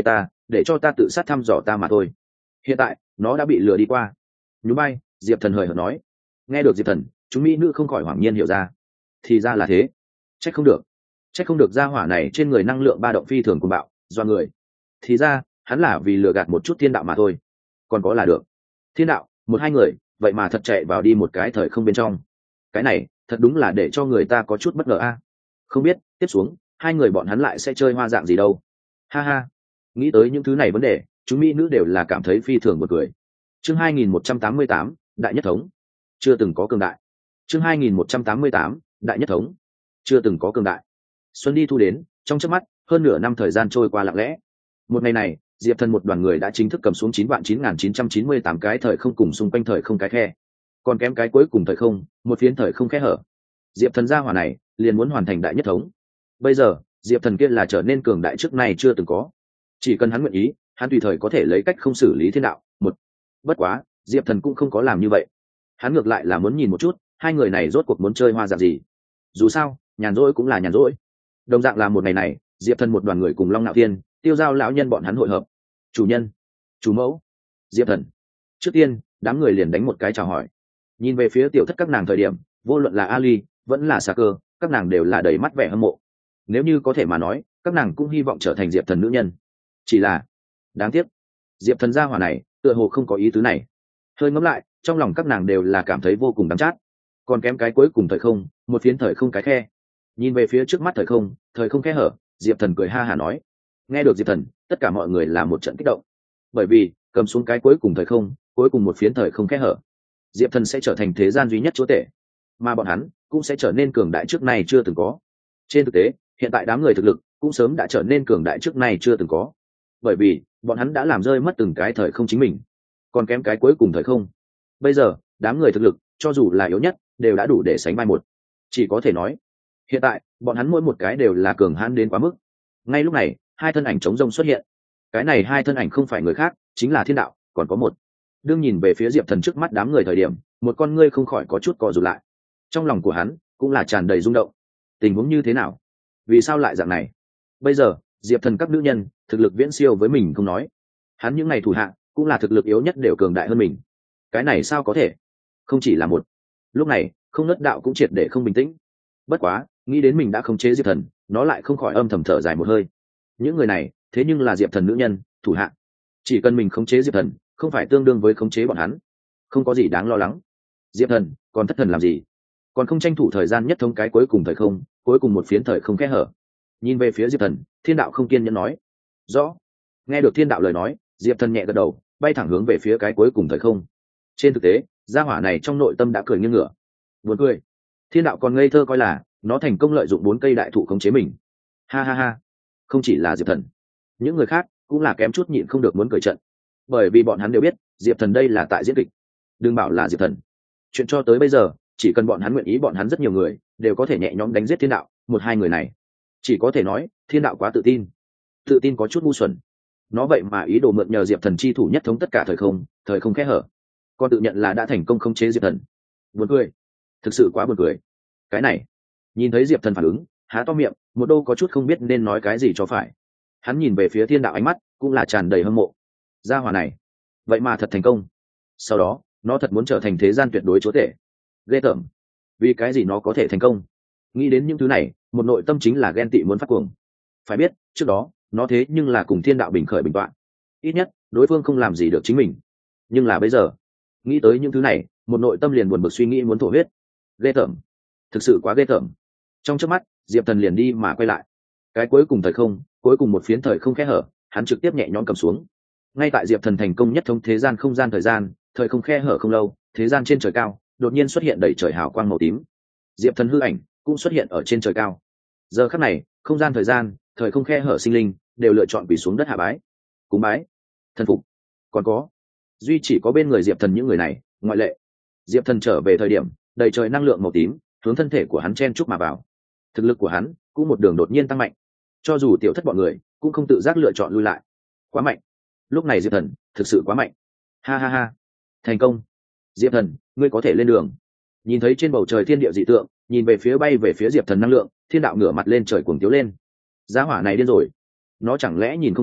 để cho ta tự sát thăm dò ta mà thôi. Hiện tại nó đã bị lừa đi qua. Nhún bay, Diệp Thần hời hợt nói. Nghe được Diệp Thần, chúng mỹ nữ không khỏi hoảng nhiên hiểu ra. Thì ra là thế. Trách không được. Trách không được gia hỏa này trên người năng lượng ba động phi thường cuồng bạo, do người. Thì ra, hắn là vì lừa gạt một chút thiên đạo mà thôi. Còn có là được. Thiên đạo, một hai người, vậy mà thật chạy vào đi một cái thời không bên trong. Cái này, thật đúng là để cho người ta có chút bất ngờ a. Không biết, tiếp xuống, hai người bọn hắn lại sẽ chơi hoa dạng gì đâu. Ha ha. Nghĩ tới những thứ này vấn đề, chúng mỹ nữ đều là cảm thấy phi thường một cười. Chương hai nghìn một trăm tám mươi tám, Đại Nhất Thống. Chưa từng có cường đại. Chương hai nghìn một trăm tám mươi tám, Đại Nhất Thống. Chưa từng có cường đại. Xuân đi thu đến, trong chớp mắt, hơn nửa năm thời gian trôi qua lặng lẽ. Một ngày này, Diệp Thần một đoàn người đã chính thức cầm xuống chín vạn chín nghìn chín trăm chín mươi tám cái thời không cùng xung quanh thời không cái khe. Còn kém cái cuối cùng thời không, một phiến thời không khe hở. Diệp Thần gia hỏa này, liền muốn hoàn thành Đại Nhất Thống. Bây giờ, Diệp Thần kia là trở nên cường đại trước nay chưa từng có. Chỉ cần hắn nguyện ý, hắn tùy thời có thể lấy cách không xử lý thiên đạo. Một. Bất quá, Diệp Thần cũng không có làm như vậy. Hắn ngược lại là muốn nhìn một chút, hai người này rốt cuộc muốn chơi hoa dạng gì. Dù sao, nhàn rỗi cũng là nhàn rỗi. Đồng dạng là một ngày này, Diệp Thần một đoàn người cùng Long Nạo Thiên, Tiêu Giao lão nhân bọn hắn hội hợp. Chủ nhân, chủ mẫu, Diệp Thần. Trước tiên, đám người liền đánh một cái chào hỏi. Nhìn về phía tiểu thất các nàng thời điểm, vô luận là Ali, vẫn là Sa Cơ, các nàng đều là đầy mắt vẻ hâm mộ. Nếu như có thể mà nói, các nàng cũng hy vọng trở thành Diệp Thần nữ nhân. Chỉ là, đáng tiếc, Diệp Thần gia hỏa này, tựa hồ không có ý tứ này. Hơi ngẫm lại, trong lòng các nàng đều là cảm thấy vô cùng đắng chát. Còn kém cái cuối cùng thời không, một phiến thời không cái khe. Nhìn về phía trước mắt thời không, thời không khe hở, Diệp Thần cười ha hả nói. Nghe được Diệp Thần, tất cả mọi người là một trận kích động. Bởi vì, cầm xuống cái cuối cùng thời không, cuối cùng một phiến thời không khe hở, Diệp Thần sẽ trở thành thế gian duy nhất chúa tể, mà bọn hắn cũng sẽ trở nên cường đại trước nay chưa từng có. Trên thực tế, hiện tại đám người thực lực cũng sớm đã trở nên cường đại trước nay chưa từng có. Bởi vì, bọn hắn đã làm rơi mất từng cái thời không chính mình. Còn kém cái cuối cùng thời không. Bây giờ, đám người thực lực, cho dù là yếu nhất, đều đã đủ để sánh vai một. Chỉ có thể nói, hiện tại, bọn hắn mỗi một cái đều là cường hãn đến quá mức. Ngay lúc này, hai thân ảnh trống rông xuất hiện. Cái này hai thân ảnh không phải người khác, chính là thiên đạo, còn có một. Đương nhìn về phía Diệp Thần trước mắt đám người thời điểm, một con ngươi không khỏi có chút co rụt lại. Trong lòng của hắn cũng là tràn đầy rung động. Tình huống như thế nào? Vì sao lại dạng này? Bây giờ, Diệp Thần các nữ nhân, thực lực viễn siêu với mình không nói. Hắn những ngày thủ hạ, cũng là thực lực yếu nhất đều cường đại hơn mình. Cái này sao có thể? Không chỉ là một. Lúc này, không ngất đạo cũng triệt để không bình tĩnh. Bất quá, nghĩ đến mình đã khống chế Diệp Thần, nó lại không khỏi âm thầm thở dài một hơi. Những người này, thế nhưng là Diệp Thần nữ nhân, thủ hạ. Chỉ cần mình khống chế Diệp Thần, không phải tương đương với khống chế bọn hắn. Không có gì đáng lo lắng. Diệp Thần, còn thất thần làm gì? Còn không tranh thủ thời gian nhất thống cái cuối cùng thời không, cuối cùng một phiến thời không kẽ hở. Nhìn về phía Diệp Thần, thiên đạo không kiên nhẫn nói. Rõ. Nghe được thiên đạo lời nói, Diệp Thần nhẹ gật đầu, bay thẳng hướng về phía cái cuối cùng thời không. Trên thực tế, gia hỏa này trong nội tâm đã cười nghiêng ngửa. Buồn cười. Thiên đạo còn ngây thơ coi là nó thành công lợi dụng bốn cây đại thụ khống chế mình. Ha ha ha. Không chỉ là Diệp Thần, những người khác cũng là kém chút nhịn không được muốn cười trận. Bởi vì bọn hắn đều biết, Diệp Thần đây là tại diễn kịch. Đừng bảo là Diệp Thần. Chuyện cho tới bây giờ, chỉ cần bọn hắn nguyện ý, bọn hắn rất nhiều người đều có thể nhẹ nhõm đánh giết thiên đạo, một hai người này. Chỉ có thể nói, thiên đạo quá tự tin. Tự tin có chút ngu xuẩn. Nó vậy mà ý đồ mượn nhờ Diệp Thần chi thủ nhất thống tất cả thời không, thời không kẽ hở. Còn tự nhận là đã thành công khống chế Diệp Thần. Buồn cười. Thực sự quá buồn cười. Cái này, nhìn thấy Diệp Thần phản ứng, há to miệng, một đô có chút không biết nên nói cái gì cho phải. Hắn nhìn về phía thiên đạo, ánh mắt cũng là tràn đầy hâm mộ. Gia hỏa này, vậy mà thật thành công. Sau đó, nó thật muốn trở thành thế gian tuyệt đối chúa tể. Ghê tởm. Vì cái gì nó có thể thành công? Nghĩ đến những thứ này, một nội tâm chính là ghen tị muốn phát cuồng. Phải biết, trước đó, nó thế nhưng là cùng thiên đạo bình khởi bình toạn. Ít nhất, đối phương không làm gì được chính mình. Nhưng là bây giờ, nghĩ tới những thứ này, một nội tâm liền buồn bực suy nghĩ muốn thổ huyết. Ghê tởm. Thực sự quá ghê tởm. Trong chớp mắt, Diệp Thần liền đi mà quay lại. Cái cuối cùng thời không, cuối cùng một phiến thời không khe hở, hắn trực tiếp nhẹ nhõm cầm xuống. Ngay tại Diệp Thần thành công nhất thống thế gian không gian thời gian, thời không khe hở không lâu, thế gian trên trời cao đột nhiên xuất hiện đầy trời hào quang màu tím. Diệp Thần hư ảnh cũng xuất hiện ở trên trời cao. Giờ khắc này, không gian thời gian, thời không khe hở sinh linh đều lựa chọn quỳ xuống đất hạ bái. Cúng bái, thần phục. Còn có, duy chỉ có bên người Diệp Thần những người này ngoại lệ. Diệp Thần trở về thời điểm, đầy trời năng lượng màu tím hướng thân thể của hắn chen chúc mà vào. Thực lực của hắn cũng một đường đột nhiên tăng mạnh. Cho dù tiểu thất bọn người cũng không tự giác lựa chọn lui lại. Quá mạnh. Lúc này Diệp Thần thực sự quá mạnh. Ha ha ha. Thành công. Diệp Thần, ngươi có thể lên đường. Nhìn thấy trên bầu trời thiên địa dị tượng, nhìn về phía bay về phía Diệp Thần năng lượng, thiên đạo ngửa mặt lên trời cuồng tiếu lên. Giá hỏa này điên rồi. Nó chẳng lẽ nhìn không ra,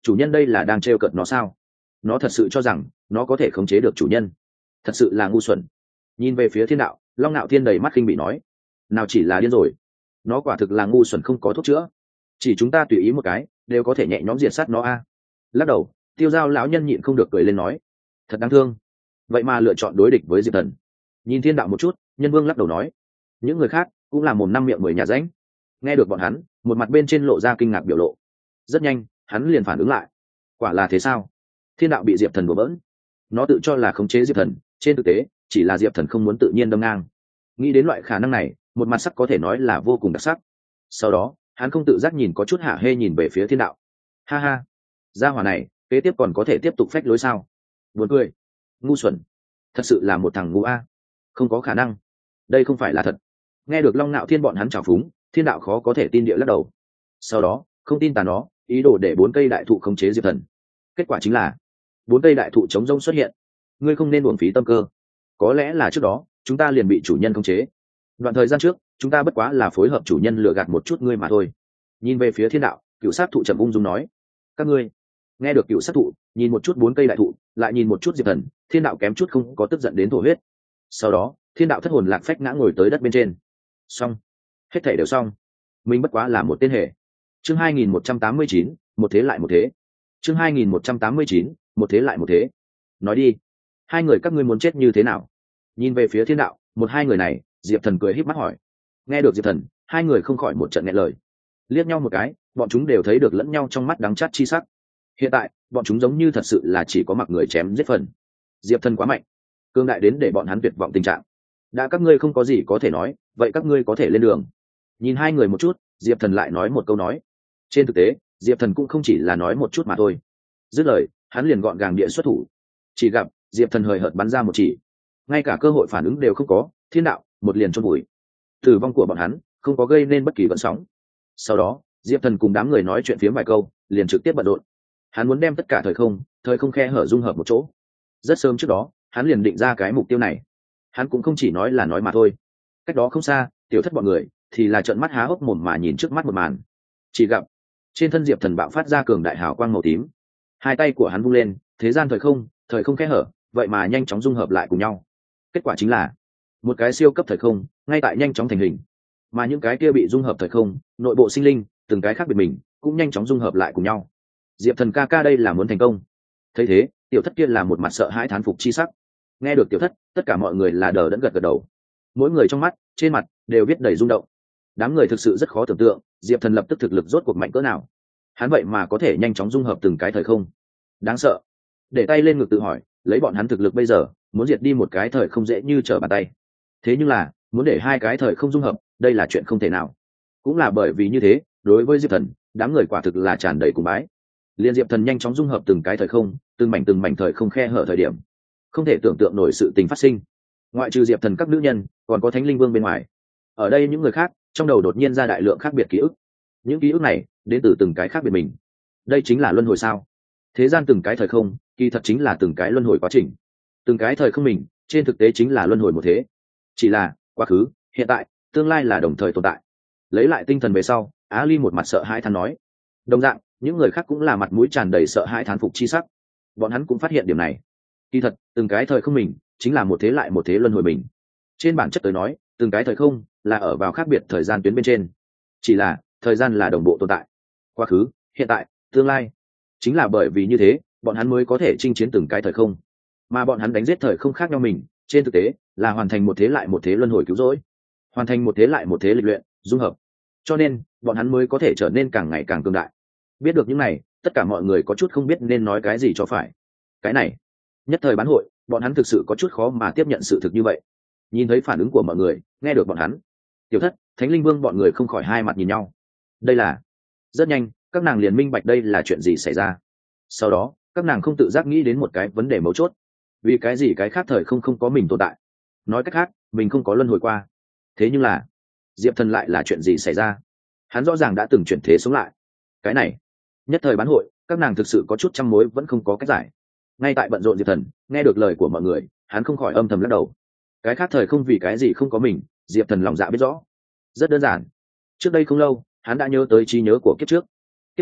chủ nhân đây là đang trêu cợt nó sao? Nó thật sự cho rằng nó có thể khống chế được chủ nhân? Thật sự là ngu xuẩn. Nhìn về phía thiên đạo, Long Nạo Thiên đầy mắt khinh bị nói, nào chỉ là điên rồi, nó quả thực là ngu xuẩn không có thuốc chữa, chỉ chúng ta tùy ý một cái đều có thể nhẹ nhõm diệt sát nó a. Lắc đầu, Tiêu Giao lão nhân nhịn không được cười lên nói, thật đáng thương, vậy mà lựa chọn đối địch với Diệp Thần. Nhìn thiên đạo một chút, Nhân Vương lắc đầu nói, những người khác cũng là mồm năm miệng mười nhà ránh. Nghe được bọn hắn, một mặt bên trên lộ ra kinh ngạc biểu lộ. Rất nhanh, hắn liền phản ứng lại, quả là thế sao? Thiên đạo bị Diệp Thần đùa bỡn, nó tự cho là khống chế Diệp Thần, trên thực tế chỉ là Diệp Thần không muốn tự nhiên đâm ngang. Nghĩ đến loại khả năng này, một mặt sắc có thể nói là vô cùng đặc sắc. Sau đó hắn không tự giác nhìn có chút hạ hê nhìn về phía thiên đạo. Ha ha, gia hỏa này kế tiếp còn có thể tiếp tục phách lối sao? Buồn cười, ngu xuẩn, thật sự là một thằng ngu a. Không có khả năng, đây không phải là thật. Nghe được Long Nạo Thiên bọn hắn trào phúng, thiên đạo khó có thể tin địa lắc đầu. Sau đó không tin tà nó, ý đồ để bốn cây đại thụ khống chế Diệp Thần. Kết quả chính là bốn cây đại thụ chống rông xuất hiện. Ngươi không nên uổng phí tâm cơ, có lẽ là trước đó chúng ta liền bị chủ nhân khống chế. Đoạn thời gian trước chúng ta bất quá là phối hợp chủ nhân lừa gạt một chút ngươi mà thôi. Nhìn về phía thiên đạo, cựu sát thụ trầm ung dung nói, các ngươi. Nghe được cựu sát thụ nhìn một chút bốn cây đại thụ, lại nhìn một chút Diệp Thần, thiên đạo kém chút không có tức giận đến thổ huyết. Sau đó thiên đạo thất hồn lạc phách ngã ngồi tới đất bên trên. Xong, hết thảy đều xong, mình bất quá là một tên hề. Chương hai nghìn một trăm tám mươi chín, một thế lại một thế. Chương hai nghìn một trăm tám mươi chín, một thế lại một thế. Nói đi, hai người các ngươi muốn chết như thế nào? Nhìn về phía thiên đạo, một hai người này, Diệp Thần cười híp mắt hỏi. Nghe được Diệp Thần, hai người không khỏi một trận nghẹn lời, liếc nhau một cái, bọn chúng đều thấy được lẫn nhau trong mắt đắng chát chi sắc. Hiện tại bọn chúng giống như thật sự là chỉ có mặc người chém giết phần. Diệp Thần quá mạnh, cương đại đến để bọn hắn tuyệt vọng tình trạng. Đã các ngươi không có gì có thể nói, vậy các ngươi có thể lên đường. Nhìn hai người một chút, Diệp Thần lại nói một câu nói. Trên thực tế Diệp Thần cũng không chỉ là nói một chút mà thôi. Dứt lời, hắn liền gọn gàng địa xuất thủ. Chỉ gặp Diệp Thần hời hợt bắn ra một chỉ, ngay cả cơ hội phản ứng đều không có, thiên đạo một liền chôn vùi. Tử vong của bọn hắn không có gây nên bất kỳ gợn sóng. Sau đó Diệp Thần cùng đám người nói chuyện phiếm vài câu, liền trực tiếp bận rộn. Hắn muốn đem tất cả thời không thời không khe hở dung hợp một chỗ. Rất sớm trước đó hắn liền định ra cái mục tiêu này. Hắn cũng không chỉ nói là nói mà thôi. Cách đó không xa, Tiểu Thất bọn người thì là trợn mắt há hốc mồm mà nhìn trước mắt một màn. Chỉ gặp trên thân Diệp Thần bạo phát ra cường đại hào quang màu tím, hai tay của hắn vung lên, thế gian thời không thời không khe hở vậy mà nhanh chóng dung hợp lại cùng nhau. Kết quả chính là một cái siêu cấp thời không ngay tại nhanh chóng thành hình, mà những cái kia bị dung hợp thời không nội bộ sinh linh từng cái khác biệt mình cũng nhanh chóng dung hợp lại cùng nhau. Diệp Thần ca ca đây là muốn thành công. Thấy thế, Tiểu Thất kia là một mặt sợ hãi thán phục chi sắc. Nghe được Tiểu Thất, tất cả mọi người là đờ đẫn gật gật đầu, mỗi người trong mắt trên mặt đều viết đầy rung động. Đám người thực sự rất khó tưởng tượng Diệp Thần lập tức thực lực rốt cuộc mạnh cỡ nào. Hắn vậy mà có thể nhanh chóng dung hợp từng cái thời không, đáng sợ. Để tay lên ngực tự hỏi, lấy bọn hắn thực lực bây giờ muốn diệt đi một cái thời không dễ như trở bàn tay. Thế nhưng là muốn để hai cái thời không dung hợp, đây là chuyện không thể nào. Cũng là bởi vì như thế, đối với Diệp Thần, đám người quả thực là tràn đầy cùng bái. Liên Diệp Thần nhanh chóng dung hợp từng cái thời không, từng mảnh từng mảnh thời không khe hở thời điểm, không thể tưởng tượng nổi sự tình phát sinh. Ngoại trừ Diệp Thần các nữ nhân, còn có Thánh Linh Vương bên ngoài. Ở đây những người khác trong đầu đột nhiên ra đại lượng khác biệt ký ức. Những ký ức này đến từ từng cái khác biệt mình. Đây chính là luân hồi sao? Thế gian từng cái thời không kỳ thật chính là từng cái luân hồi quá trình. Từng cái thời không mình trên thực tế chính là luân hồi một thế, chỉ là quá khứ, hiện tại, tương lai là đồng thời tồn tại. Lấy lại tinh thần về sau, Á Ly một mặt sợ hãi thán nói. Đồng dạng những người khác cũng là mặt mũi tràn đầy sợ hãi thán phục chi sắc. Bọn hắn cũng phát hiện điểm này. Kỳ thật từng cái thời không mình chính là một thế lại một thế luân hồi mình. Trên bản chất tới nói, từng cái thời không là ở vào khác biệt thời gian tuyến bên trên, chỉ là thời gian là đồng bộ tồn tại. Quá khứ, hiện tại, tương lai. Chính là bởi vì như thế, bọn hắn mới có thể chinh chiến từng cái thời không, mà bọn hắn đánh giết thời không khác nhau mình, trên thực tế là hoàn thành một thế lại một thế luân hồi cứu rỗi, hoàn thành một thế lại một thế lịch luyện dung hợp, cho nên bọn hắn mới có thể trở nên càng ngày càng cường đại. Biết được những này, tất cả mọi người có chút không biết nên nói cái gì cho phải. Cái này nhất thời bán hội, bọn hắn thực sự có chút khó mà tiếp nhận sự thực như vậy. Nhìn thấy phản ứng của mọi người, nghe được bọn hắn, Tiểu Thất, Thánh Linh Vương bọn người không khỏi hai mặt nhìn nhau. Đây là rất nhanh các nàng liền minh bạch đây là chuyện gì xảy ra. Sau đó các nàng không tự giác nghĩ đến một cái vấn đề mấu chốt: vì cái gì cái khác thời không không có mình tồn tại? Nói cách khác, mình không có luân hồi qua. Thế nhưng là Diệp Thần lại là chuyện gì xảy ra? Hắn rõ ràng đã từng chuyển thế sống lại. Cái này nhất thời bán hội, các nàng thực sự có chút trăm mối vẫn không có cách giải. Ngay tại bận rộn Diệp Thần nghe được lời của mọi người, hắn không khỏi âm thầm lắc đầu. Cái khác thời không vì cái gì không có mình, Diệp Thần lòng dạ biết rõ. Rất đơn giản, trước đây không lâu hắn đã nhớ tới trí nhớ của kiếp trước. Kiếp trước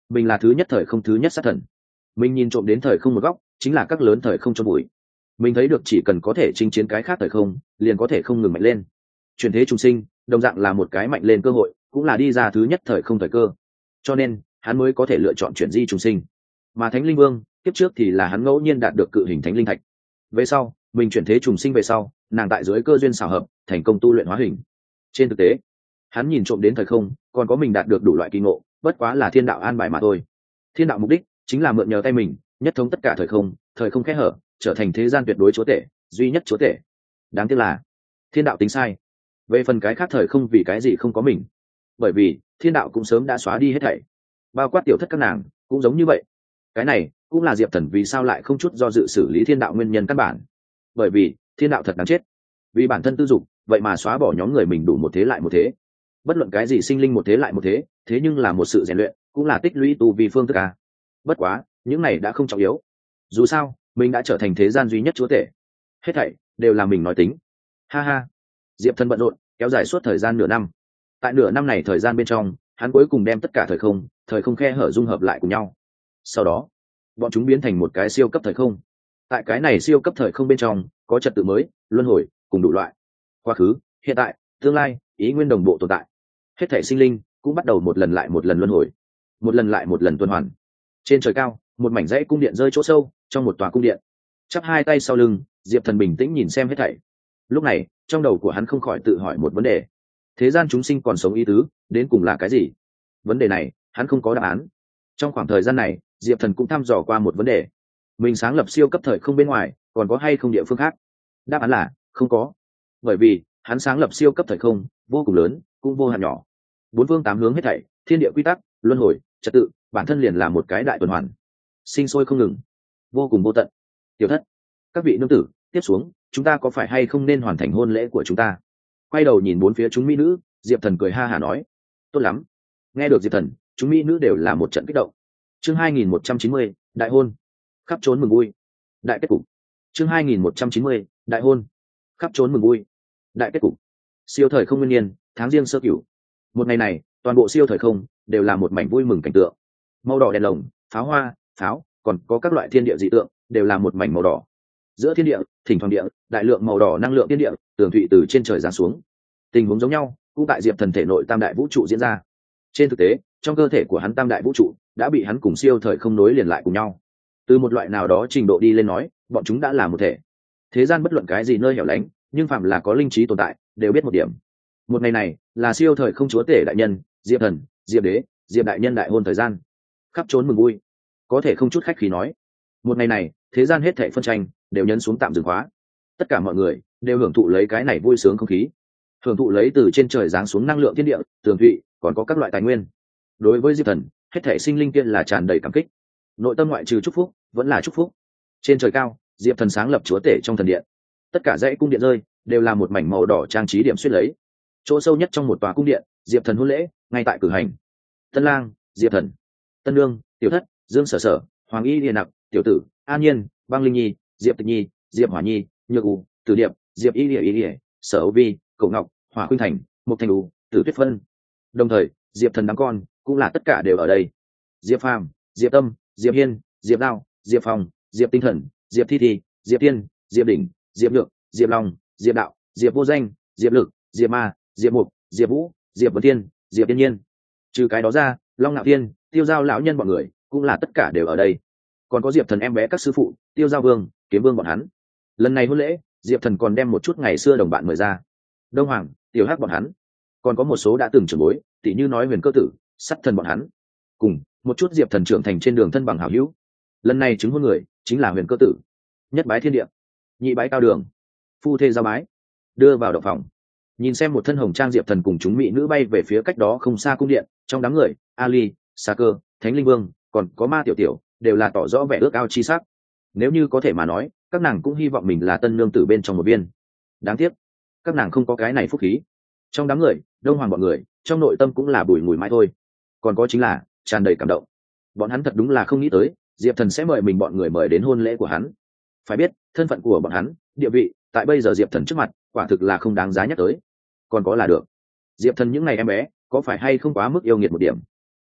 mình là thứ nhất thời không thứ nhất sát thần. Mình nhìn trộm đến thời không một góc, chính là các lớn thời không cho bụi. Mình thấy được chỉ cần có thể chinh chiến cái khác thời không, liền có thể không ngừng mạnh lên. Chuyển thế trùng sinh đồng dạng là một cái mạnh lên cơ hội, cũng là đi ra thứ nhất thời không thời cơ, cho nên hắn mới có thể lựa chọn chuyển di trùng sinh. Mà Thánh Linh Vương tiếp trước thì là hắn ngẫu nhiên đạt được cự hình thánh linh thạch, về sau mình chuyển thế trùng sinh về sau, nàng tại dưới cơ duyên xảo hợp thành công tu luyện hóa hình. Trên thực tế hắn nhìn trộm đến thời không, còn có mình đạt được đủ loại kỳ ngộ, bất quá là thiên đạo an bài mà thôi. Thiên đạo mục đích chính là mượn nhờ tay mình nhất thống tất cả thời không, thời không kẽ hở, trở thành thế gian tuyệt đối chúa tể, duy nhất chúa tể. Đáng tiếc là thiên đạo tính sai. Về phần cái khác thời không vì cái gì không có mình, bởi vì thiên đạo cũng sớm đã xóa đi hết thảy, bao quát tiểu thất các nàng cũng giống như vậy. Cái này cũng là Diệp Thần vì sao lại không chút do dự xử lý thiên đạo nguyên nhân căn bản, bởi vì thiên đạo thật đáng chết, vì bản thân tư dục vậy mà xóa bỏ nhóm người mình đủ một thế lại một thế. Bất luận cái gì sinh linh một thế lại một thế, thế nhưng là một sự rèn luyện, cũng là tích lũy tu vi phương thức ca. Bất quá những này đã không trọng yếu, dù sao mình đã trở thành thế gian duy nhất chúa tể, hết thảy đều là mình nói tính. Ha ha. Diệp Thần bận rộn kéo dài suốt thời gian nửa năm. Tại nửa năm này thời gian bên trong, hắn cuối cùng đem tất cả thời không thời không khe hở dung hợp lại cùng nhau, sau đó bọn chúng biến thành một cái siêu cấp thời không. Tại cái này siêu cấp thời không bên trong có trật tự mới, luân hồi cùng đủ loại quá khứ, hiện tại, tương lai ý nguyên đồng bộ tồn tại. Hết thảy sinh linh cũng bắt đầu một lần lại một lần luân hồi, một lần lại một lần tuần hoàn. Trên trời cao một mảnh dãy cung điện rơi chỗ sâu trong một tòa cung điện, chắp hai tay sau lưng, Diệp Thần bình tĩnh nhìn xem hết thảy. Lúc này trong đầu của hắn không khỏi tự hỏi một vấn đề: thế gian chúng sinh còn sống ý tứ đến cùng là cái gì? Vấn đề này hắn không có đáp án. Trong khoảng thời gian này Diệp Thần cũng thăm dò qua một vấn đề: mình sáng lập siêu cấp thời không bên ngoài còn có hay không địa phương khác? Đáp án là không có, bởi vì hắn sáng lập siêu cấp thời không vô cùng lớn cũng vô hạn nhỏ, bốn phương tám hướng hết thảy, thiên địa quy tắc, luân hồi, trật tự, bản thân liền là một cái đại tuần hoàn, sinh sôi không ngừng, vô cùng vô tận. Tiểu thất, các vị nương tử, tiếp xuống chúng ta có phải hay không nên hoàn thành hôn lễ của chúng ta? Quay đầu nhìn bốn phía chúng mỹ nữ, Diệp Thần cười ha hả nói. Tốt lắm. Nghe được Diệp Thần, chúng mỹ nữ đều là một trận kích động. Chương hai nghìn một trăm chín mươi, đại hôn, khắp trốn mừng vui. Đại kết cục. Chương hai nghìn một trăm chín mươi, đại hôn, khắp trốn mừng vui. Đại kết cục. Siêu thời không nguyên niên, tháng riêng sơ cửu. Một ngày này toàn bộ siêu thời không đều là một mảnh vui mừng cảnh tượng. Màu đỏ đèn lồng, pháo hoa, pháo, còn có các loại thiên địa dị tượng đều là một mảnh màu đỏ. Giữa thiên địa thỉnh thoảng địa đại lượng màu đỏ năng lượng thiên địa tường thụy từ trên trời giáng xuống. Tình huống giống nhau cũng tại Diệp Thần thể nội tam đại vũ trụ diễn ra. Trên thực tế trong cơ thể của hắn tam đại vũ trụ đã bị hắn cùng siêu thời không nối liền lại cùng nhau. Từ một loại nào đó trình độ đi lên nói, bọn chúng đã là một thể. Thế gian bất luận cái gì nơi hẻo lánh, nhưng phạm là có linh trí tồn tại đều biết một điểm: một ngày này là siêu thời không chúa tể đại nhân Diệp Thần, Diệp Đế, Diệp đại nhân đại hôn thời gian, khắp trốn mừng vui. Có thể không chút khách khí nói, một ngày này thế gian hết thảy phân tranh đều nhấn xuống tạm dừng khóa, tất cả mọi người đều hưởng thụ lấy cái này vui sướng không khí, hưởng thụ lấy từ trên trời giáng xuống năng lượng thiên địa tường thụy, còn có các loại tài nguyên. Đối với Diệp Thần, hết thảy sinh linh kia là tràn đầy cảm kích, nội tâm ngoại trừ chúc phúc vẫn là chúc phúc. Trên trời cao Diệp Thần sáng lập chúa tể trong thần điện, tất cả dãy cung điện rơi đều là một mảnh màu đỏ trang trí điểm xuyên lấy. Chỗ sâu nhất trong một tòa cung điện, Diệp Thần hôn lễ ngay tại cử hành. Tân lang Diệp Thần, tân lương tiểu thất Dương Sở Sở, Hoàng Y Điền Nặc, tiểu tử An Nhiên, Băng Linh Nhi, Diệp Tịch Nhi, Diệp Hỏa Nhi, Nhược U, Tử Điệp, Diệp Y Lìa Y Lìa, Sở Âu Vi, Cổ Ngọc, Hỏa Khuynh Thành, Mục Thành U, Tử Tuyết Phân. Đồng thời Diệp Thần đám con cũng là tất cả đều ở đây: Diệp Phàm, Diệp Tâm, Diệp Hiên, Diệp Đao, Diệp Phong, Diệp Tinh Thần, Diệp Thi Thi, Diệp Tiên, Diệp Đỉnh, Diệp Nhược, Diệp Long, Diệp Đạo, Diệp Vô Danh, Diệp Lực, Diệp Ma, Diệp Mục, Diệp Vũ, Diệp Vân Thiên, Diệp Tiên Nhiên. Trừ cái đó ra, Long Nạo Thiên, Tiêu Giao lão nhân bọn người cũng là tất cả đều ở đây. Còn có Diệp Thần em bé các sư phụ, Tiêu Giao Vương, Kiếm Vương bọn hắn. Lần này hôn lễ Diệp Thần còn đem một chút ngày xưa đồng bạn mời ra: Đông Hoàng, Tiểu Hắc bọn hắn, còn có một số đã từng trưởng bối, tỷ như nói Huyền Cơ Tử, Sắt Thần bọn hắn, cùng một chút Diệp Thần trưởng thành trên đường thân bằng hảo hữu. Lần này chứng hôn người chính là Huyền Cơ Tử. Nhất bái thiên địa, nhị bái cao đường, phu thê giao bái. Đưa vào động phòng, nhìn xem một thân hồng trang Diệp Thần cùng chúng mỹ nữ bay về phía cách đó không xa cung điện. Trong đám người, Ali, Sa Cơ, Thánh Linh Vương, còn có Ma Tiểu Tiểu đều là tỏ rõ vẻ ước ao chi sắc. Nếu như có thể mà nói, các nàng cũng hy vọng mình là tân nương tử bên trong một viên. Đáng tiếc các nàng không có cái này phúc khí. Trong đám người, Đông Hoàng bọn người trong nội tâm cũng là bùi ngùi mãi thôi. Còn có chính là tràn đầy cảm động. Bọn hắn thật đúng là không nghĩ tới Diệp Thần sẽ mời mình bọn người mời đến hôn lễ của hắn. Phải biết thân phận của bọn hắn, địa vị tại bây giờ Diệp Thần trước mặt quả thực là không đáng giá nhắc tới. Còn có là được, Diệp Thần những ngày em bé có phải hay không quá mức yêu nghiệt một điểm?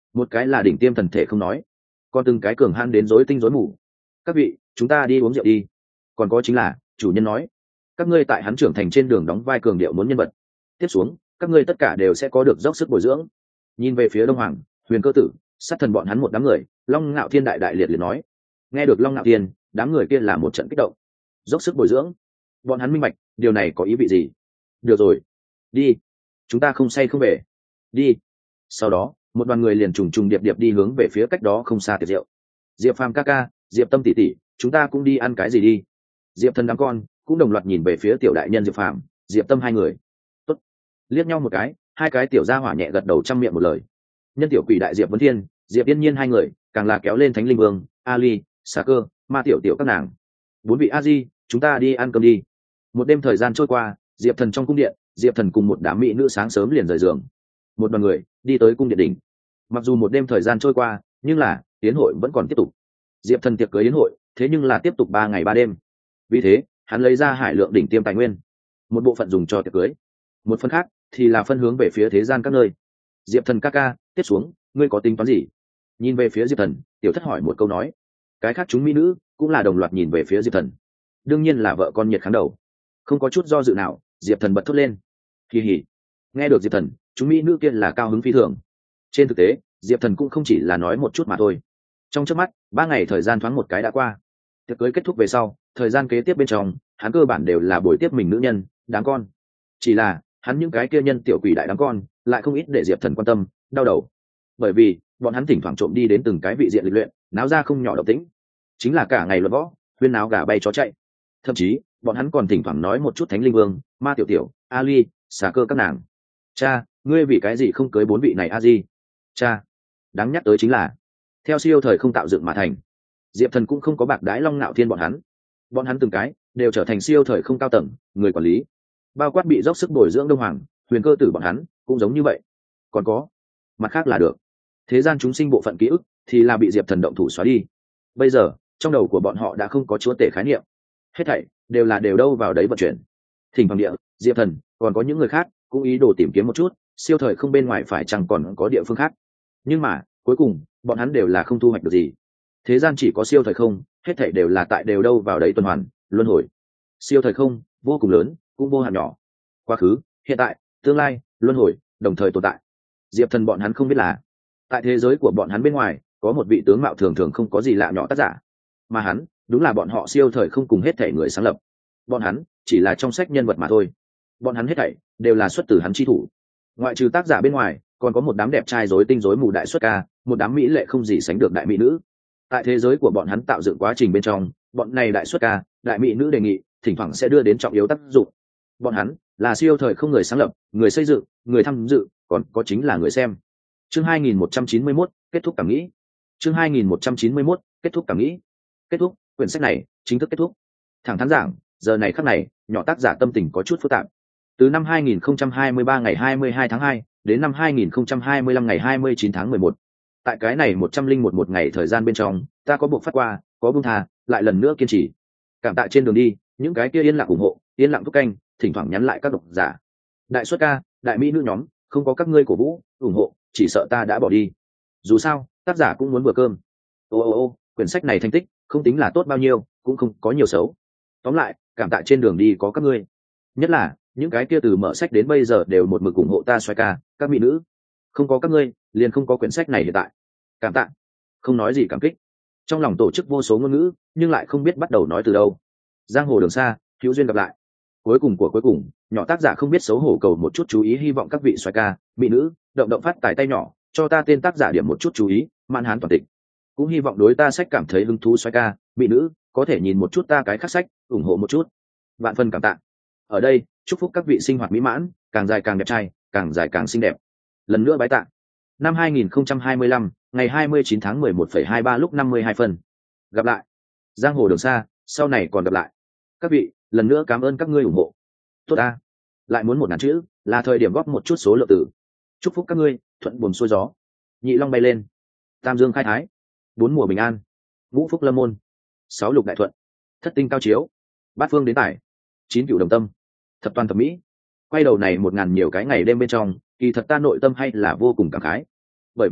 một cái là đỉnh tiêm thần thể không nói, còn từng cái cường hãn đến rối tinh rối mù. Các vị, chúng ta đi uống rượu đi. Còn có chính là, chủ nhân nói, các ngươi tại hắn trưởng thành trên đường đóng vai cường điệu muốn nhân vật, tiếp xuống các ngươi tất cả đều sẽ có được dốc sức bồi dưỡng. Nhìn về phía Đông Hoàng, Huyền Cơ Tử, sát thần bọn hắn một đám người, Long Ngạo Thiên đại đại liệt liệt nói. Nghe được Long Ngạo Thiên, đám người kia là một trận kích động. Dốc sức bồi dưỡng, bọn hắn minh bạch điều này có ý vị gì. Được rồi, đi, chúng ta không say không về, đi. Sau đó một đoàn người liền trùng trùng điệp điệp đi hướng về phía cách đó không xa tiệc rượu. Diệp Phàm ca ca, Diệp Tâm tỷ tỷ, chúng ta cũng đi ăn cái gì đi. Diệp Thần đám con cũng đồng loạt nhìn về phía tiểu đại nhân Diệp Phàm, Diệp Tâm hai người. Tốt. Liếc nhau một cái, hai cái tiểu gia hỏa nhẹ gật đầu trăm miệng một lời. Nhân tiểu quỷ đại Diệp Vấn Thiên, Diệp Yên Nhiên hai người càng là kéo lên Thánh Linh Vương, Ali, Xà Cơ, Ma tiểu tiểu các nàng. Bốn vị a di, chúng ta đi ăn cơm đi. Một đêm thời gian trôi qua, Diệp Thần trong cung điện, Diệp Thần cùng một đám mỹ nữ sáng sớm liền rời giường. Một đoàn người đi tới cung điện đỉnh. Mặc dù một đêm thời gian trôi qua, nhưng là yến hội vẫn còn tiếp tục. Diệp Thần tiệc cưới yến hội, thế nhưng là tiếp tục ba ngày ba đêm. Vì thế, hắn lấy ra hải lượng đỉnh tiêm tài nguyên, một bộ phận dùng cho tiệc cưới, một phần khác thì là phân hướng về phía thế gian các nơi. Diệp Thần ca ca, tiếp xuống ngươi có tính toán gì? Nhìn về phía Diệp Thần, tiểu thất hỏi một câu nói. Cái khác chúng mỹ nữ cũng là đồng loạt nhìn về phía Diệp Thần. Đương nhiên là vợ con nhiệt kháng đầu. Không có chút do dự nào, Diệp Thần bật thốt lên. Kỳ hỉ. Nghe được Diệp Thần, chúng mỹ nữ kia là cao hứng phi thường. Trên thực tế, Diệp Thần cũng không chỉ là nói một chút mà thôi. Trong chớp mắt, ba ngày thời gian thoáng một cái đã qua. Tiệc cưới kết thúc về sau, thời gian kế tiếp bên trong, hắn cơ bản đều là buổi tiếp mình nữ nhân, đáng con. Chỉ là, hắn những cái kia nhân tiểu quỷ đại đáng con, lại không ít để Diệp Thần quan tâm, đau đầu. Bởi vì, bọn hắn thỉnh thoảng trộm đi đến từng cái vị diện lịch luyện, náo ra không nhỏ động tĩnh. Chính là cả ngày luận võ, huyên náo gà bay chó chạy. Thậm chí, bọn hắn còn thỉnh thoảng nói một chút Thánh Linh Vương, Ma tiểu tiểu, Ali, Xà Cơ các nàng. Cha, ngươi vì cái gì không cưới bốn vị này a di? Cha, đáng nhắc tới chính là, theo siêu thời không tạo dựng mà thành, Diệp Thần cũng không có bạc đái Long Nạo Thiên bọn hắn. Bọn hắn từng cái đều trở thành siêu thời không cao tầng, người quản lý, bao quát bị dốc sức bồi dưỡng Đông Hoàng, Huyền Cơ Tử bọn hắn cũng giống như vậy. Còn có mặt khác là được, thế gian chúng sinh bộ phận ký ức thì là bị Diệp Thần động thủ xóa đi. Bây giờ trong đầu của bọn họ đã không có chúa tể khái niệm, hết thảy đều là đều đâu vào đấy vận chuyển. Thỉnh bằng địa, Diệp Thần còn có những người khác cũng ý đồ tìm kiếm một chút siêu thời không bên ngoài phải chăng còn có địa phương khác, nhưng mà cuối cùng bọn hắn đều là không thu hoạch được gì. Thế gian chỉ có siêu thời không, hết thảy đều là tại đều đâu vào đấy tuần hoàn luân hồi. Siêu thời không vô cùng lớn, cũng vô hạn nhỏ, quá khứ, hiện tại, tương lai, luân hồi đồng thời tồn tại. Diệp Thần bọn hắn không biết là tại thế giới của bọn hắn bên ngoài có một vị tướng mạo thường thường không có gì lạ nhỏ tác giả, mà hắn đúng là bọn họ siêu thời không cùng hết thảy người sáng lập. Bọn hắn chỉ là trong sách nhân vật mà thôi. Bọn hắn hết thảy đều là xuất từ hắn chi thủ. Ngoại trừ tác giả bên ngoài, còn có một đám đẹp trai rối tinh rối mù đại xuất ca, một đám mỹ lệ không gì sánh được đại mỹ nữ. Tại thế giới của bọn hắn tạo dựng quá trình bên trong, bọn này đại xuất ca, đại mỹ nữ đề nghị, thỉnh thoảng sẽ đưa đến trọng yếu tác dụng. Bọn hắn là siêu thời không người sáng lập, người xây dựng, người tham dự, còn có chính là người xem. Chương hai nghìn một trăm chín mươi mốt, kết thúc cảm nghĩ. Chương hai nghìn một trăm chín mươi mốt, kết thúc cảm nghĩ. Kết thúc, quyển sách này chính thức kết thúc. Thẳng thắn giảng, giờ này khắc này, nhỏ tác giả tâm tình có chút phức tạp. Từ năm hai nghìn không trăm hai mươi ba ngày hai mươi hai tháng hai đến năm hai nghìn không trăm hai mươi lăm ngày hai mươi chín tháng mười một. Tại cái này một trăm linh một một ngày thời gian bên trong, ta có buộc phát qua, có buông tha, lại lần nữa kiên trì. Cảm tạ trên đường đi, những cái kia yên lặng ủng hộ, yên lặng thúc canh, thỉnh thoảng nhắn lại các độc giả. Đại xuất ca, đại mỹ nữ nhóm, không có các ngươi cổ vũ, ủng hộ, chỉ sợ ta đã bỏ đi. Dù sao, tác giả cũng muốn vừa cơm. Ô ô ô, quyển sách này thành tích không tính là tốt bao nhiêu, cũng không có nhiều xấu. Tóm lại, cảm tạ trên đường đi có các ngươi. Nhất là những cái kia từ mở sách đến bây giờ đều một mực ủng hộ ta xoay ca, các mỹ nữ. Không có các ngươi, liền không có quyển sách này hiện tại. Cảm tạ. Không nói gì cảm kích. Trong lòng tổ chức vô số ngôn ngữ, nhưng lại không biết bắt đầu nói từ đâu. Giang hồ đường xa, hữu duyên gặp lại. Cuối cùng của cuối cùng, nhỏ tác giả không biết xấu hổ cầu một chút chú ý, hy vọng các vị xoay ca, mỹ nữ, động động phát tài tay nhỏ, cho ta tên tác giả điểm một chút chú ý, mạn hán toàn tịch. Cũng hy vọng đối ta sách cảm thấy hứng thú xoay ca, mỹ nữ, có thể nhìn một chút ta cái khác sách, ủng hộ một chút. Vạn phân cảm tạ. Ở đây, chúc phúc các vị sinh hoạt mỹ mãn, càng dài càng đẹp trai, càng dài càng xinh đẹp. Lần nữa bái tạ. Năm hai nghìn không trăm hai mươi lăm, ngày hai mươi chín tháng mười một phẩy hai ba lúc năm mươi hai phân. Gặp lại. Giang hồ đường xa, sau này còn gặp lại. Các vị, lần nữa cảm ơn các ngươi ủng hộ. Tốt ta. Lại muốn một ngàn chữ, là thời điểm góp một chút số lượng tử. Chúc phúc các ngươi, thuận buồm xuôi gió. Nhị long bay lên. Tam dương khai thái. Bốn mùa bình an. Ngũ phúc lâm môn. Sáu lục đại thuận. Thất tinh cao chiếu. Bát phương đến tải. Chín cựu đồng tâm. Thập toàn thập mỹ. Quay đầu này một ngàn nhiều cái ngày đêm bên trong, kỳ thật ta nội tâm hay là vô cùng cảm khái. Bởi vì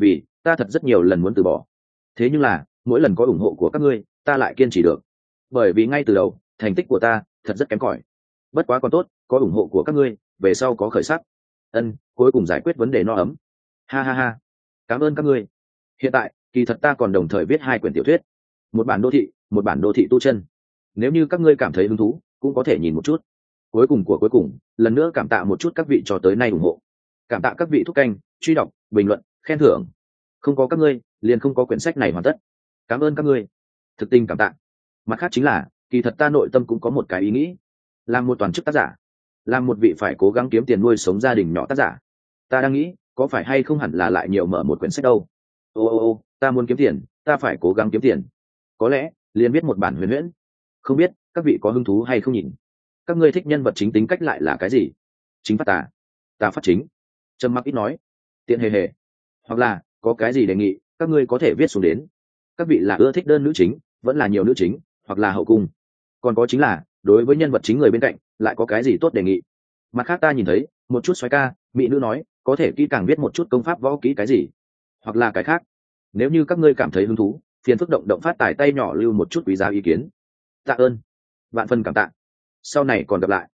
ta thật rất nhiều lần muốn từ bỏ, thế nhưng là mỗi lần có ủng hộ của các ngươi ta lại kiên trì được, bởi vì ngay từ đầu thành tích của ta thật rất kém cỏi. Bất quá còn tốt có ủng hộ của các ngươi, về sau có khởi sắc. Ân, cuối cùng giải quyết vấn đề no ấm. Ha ha ha, cảm ơn các ngươi. Hiện tại kỳ thật ta còn đồng thời viết hai quyển tiểu thuyết, một bản đô thị, một bản đô thị tu chân. Nếu như các ngươi cảm thấy hứng thú cũng có thể nhìn một chút. Cuối cùng của cuối cùng, lần nữa cảm tạ một chút các vị cho tới nay ủng hộ. Cảm tạ các vị thúc canh, truy đọc, bình luận, khen thưởng. Không có các ngươi liền không có quyển sách này hoàn tất. Cảm ơn các ngươi, thực tình cảm tạ. Mặt khác chính là kỳ thật ta nội tâm cũng có một cái ý nghĩ, làm một toàn chức tác giả, làm một vị phải cố gắng kiếm tiền nuôi sống gia đình nhỏ tác giả, ta đang nghĩ có phải hay không hẳn là lại nhiều mở một quyển sách đâu. Ô ô ô, ta muốn kiếm tiền, ta phải cố gắng kiếm tiền, có lẽ liền viết một bản huyền huyễn. Không biết các vị có hứng thú hay không nhìn. Các ngươi thích nhân vật chính tính cách lại là cái gì? Chính phát tà, tà phát chính, trầm mặc ít nói, tiện hề hề, hoặc là có cái gì đề nghị các ngươi có thể viết xuống đến. Các vị là ưa thích đơn nữ chính vẫn là nhiều nữ chính, hoặc là hậu cung, còn có chính là đối với nhân vật chính người bên cạnh lại có cái gì tốt đề nghị. Mặt khác ta nhìn thấy một chút xoáy ca mỹ nữ nói có thể kỹ càng viết một chút công pháp võ kỹ cái gì, hoặc là cái khác. Nếu như các ngươi cảm thấy hứng thú, phiền phức động động phát tài tay nhỏ lưu một chút quý giá ý kiến. Tạ ơn, vạn phân cảm tạ, sau này còn gặp lại.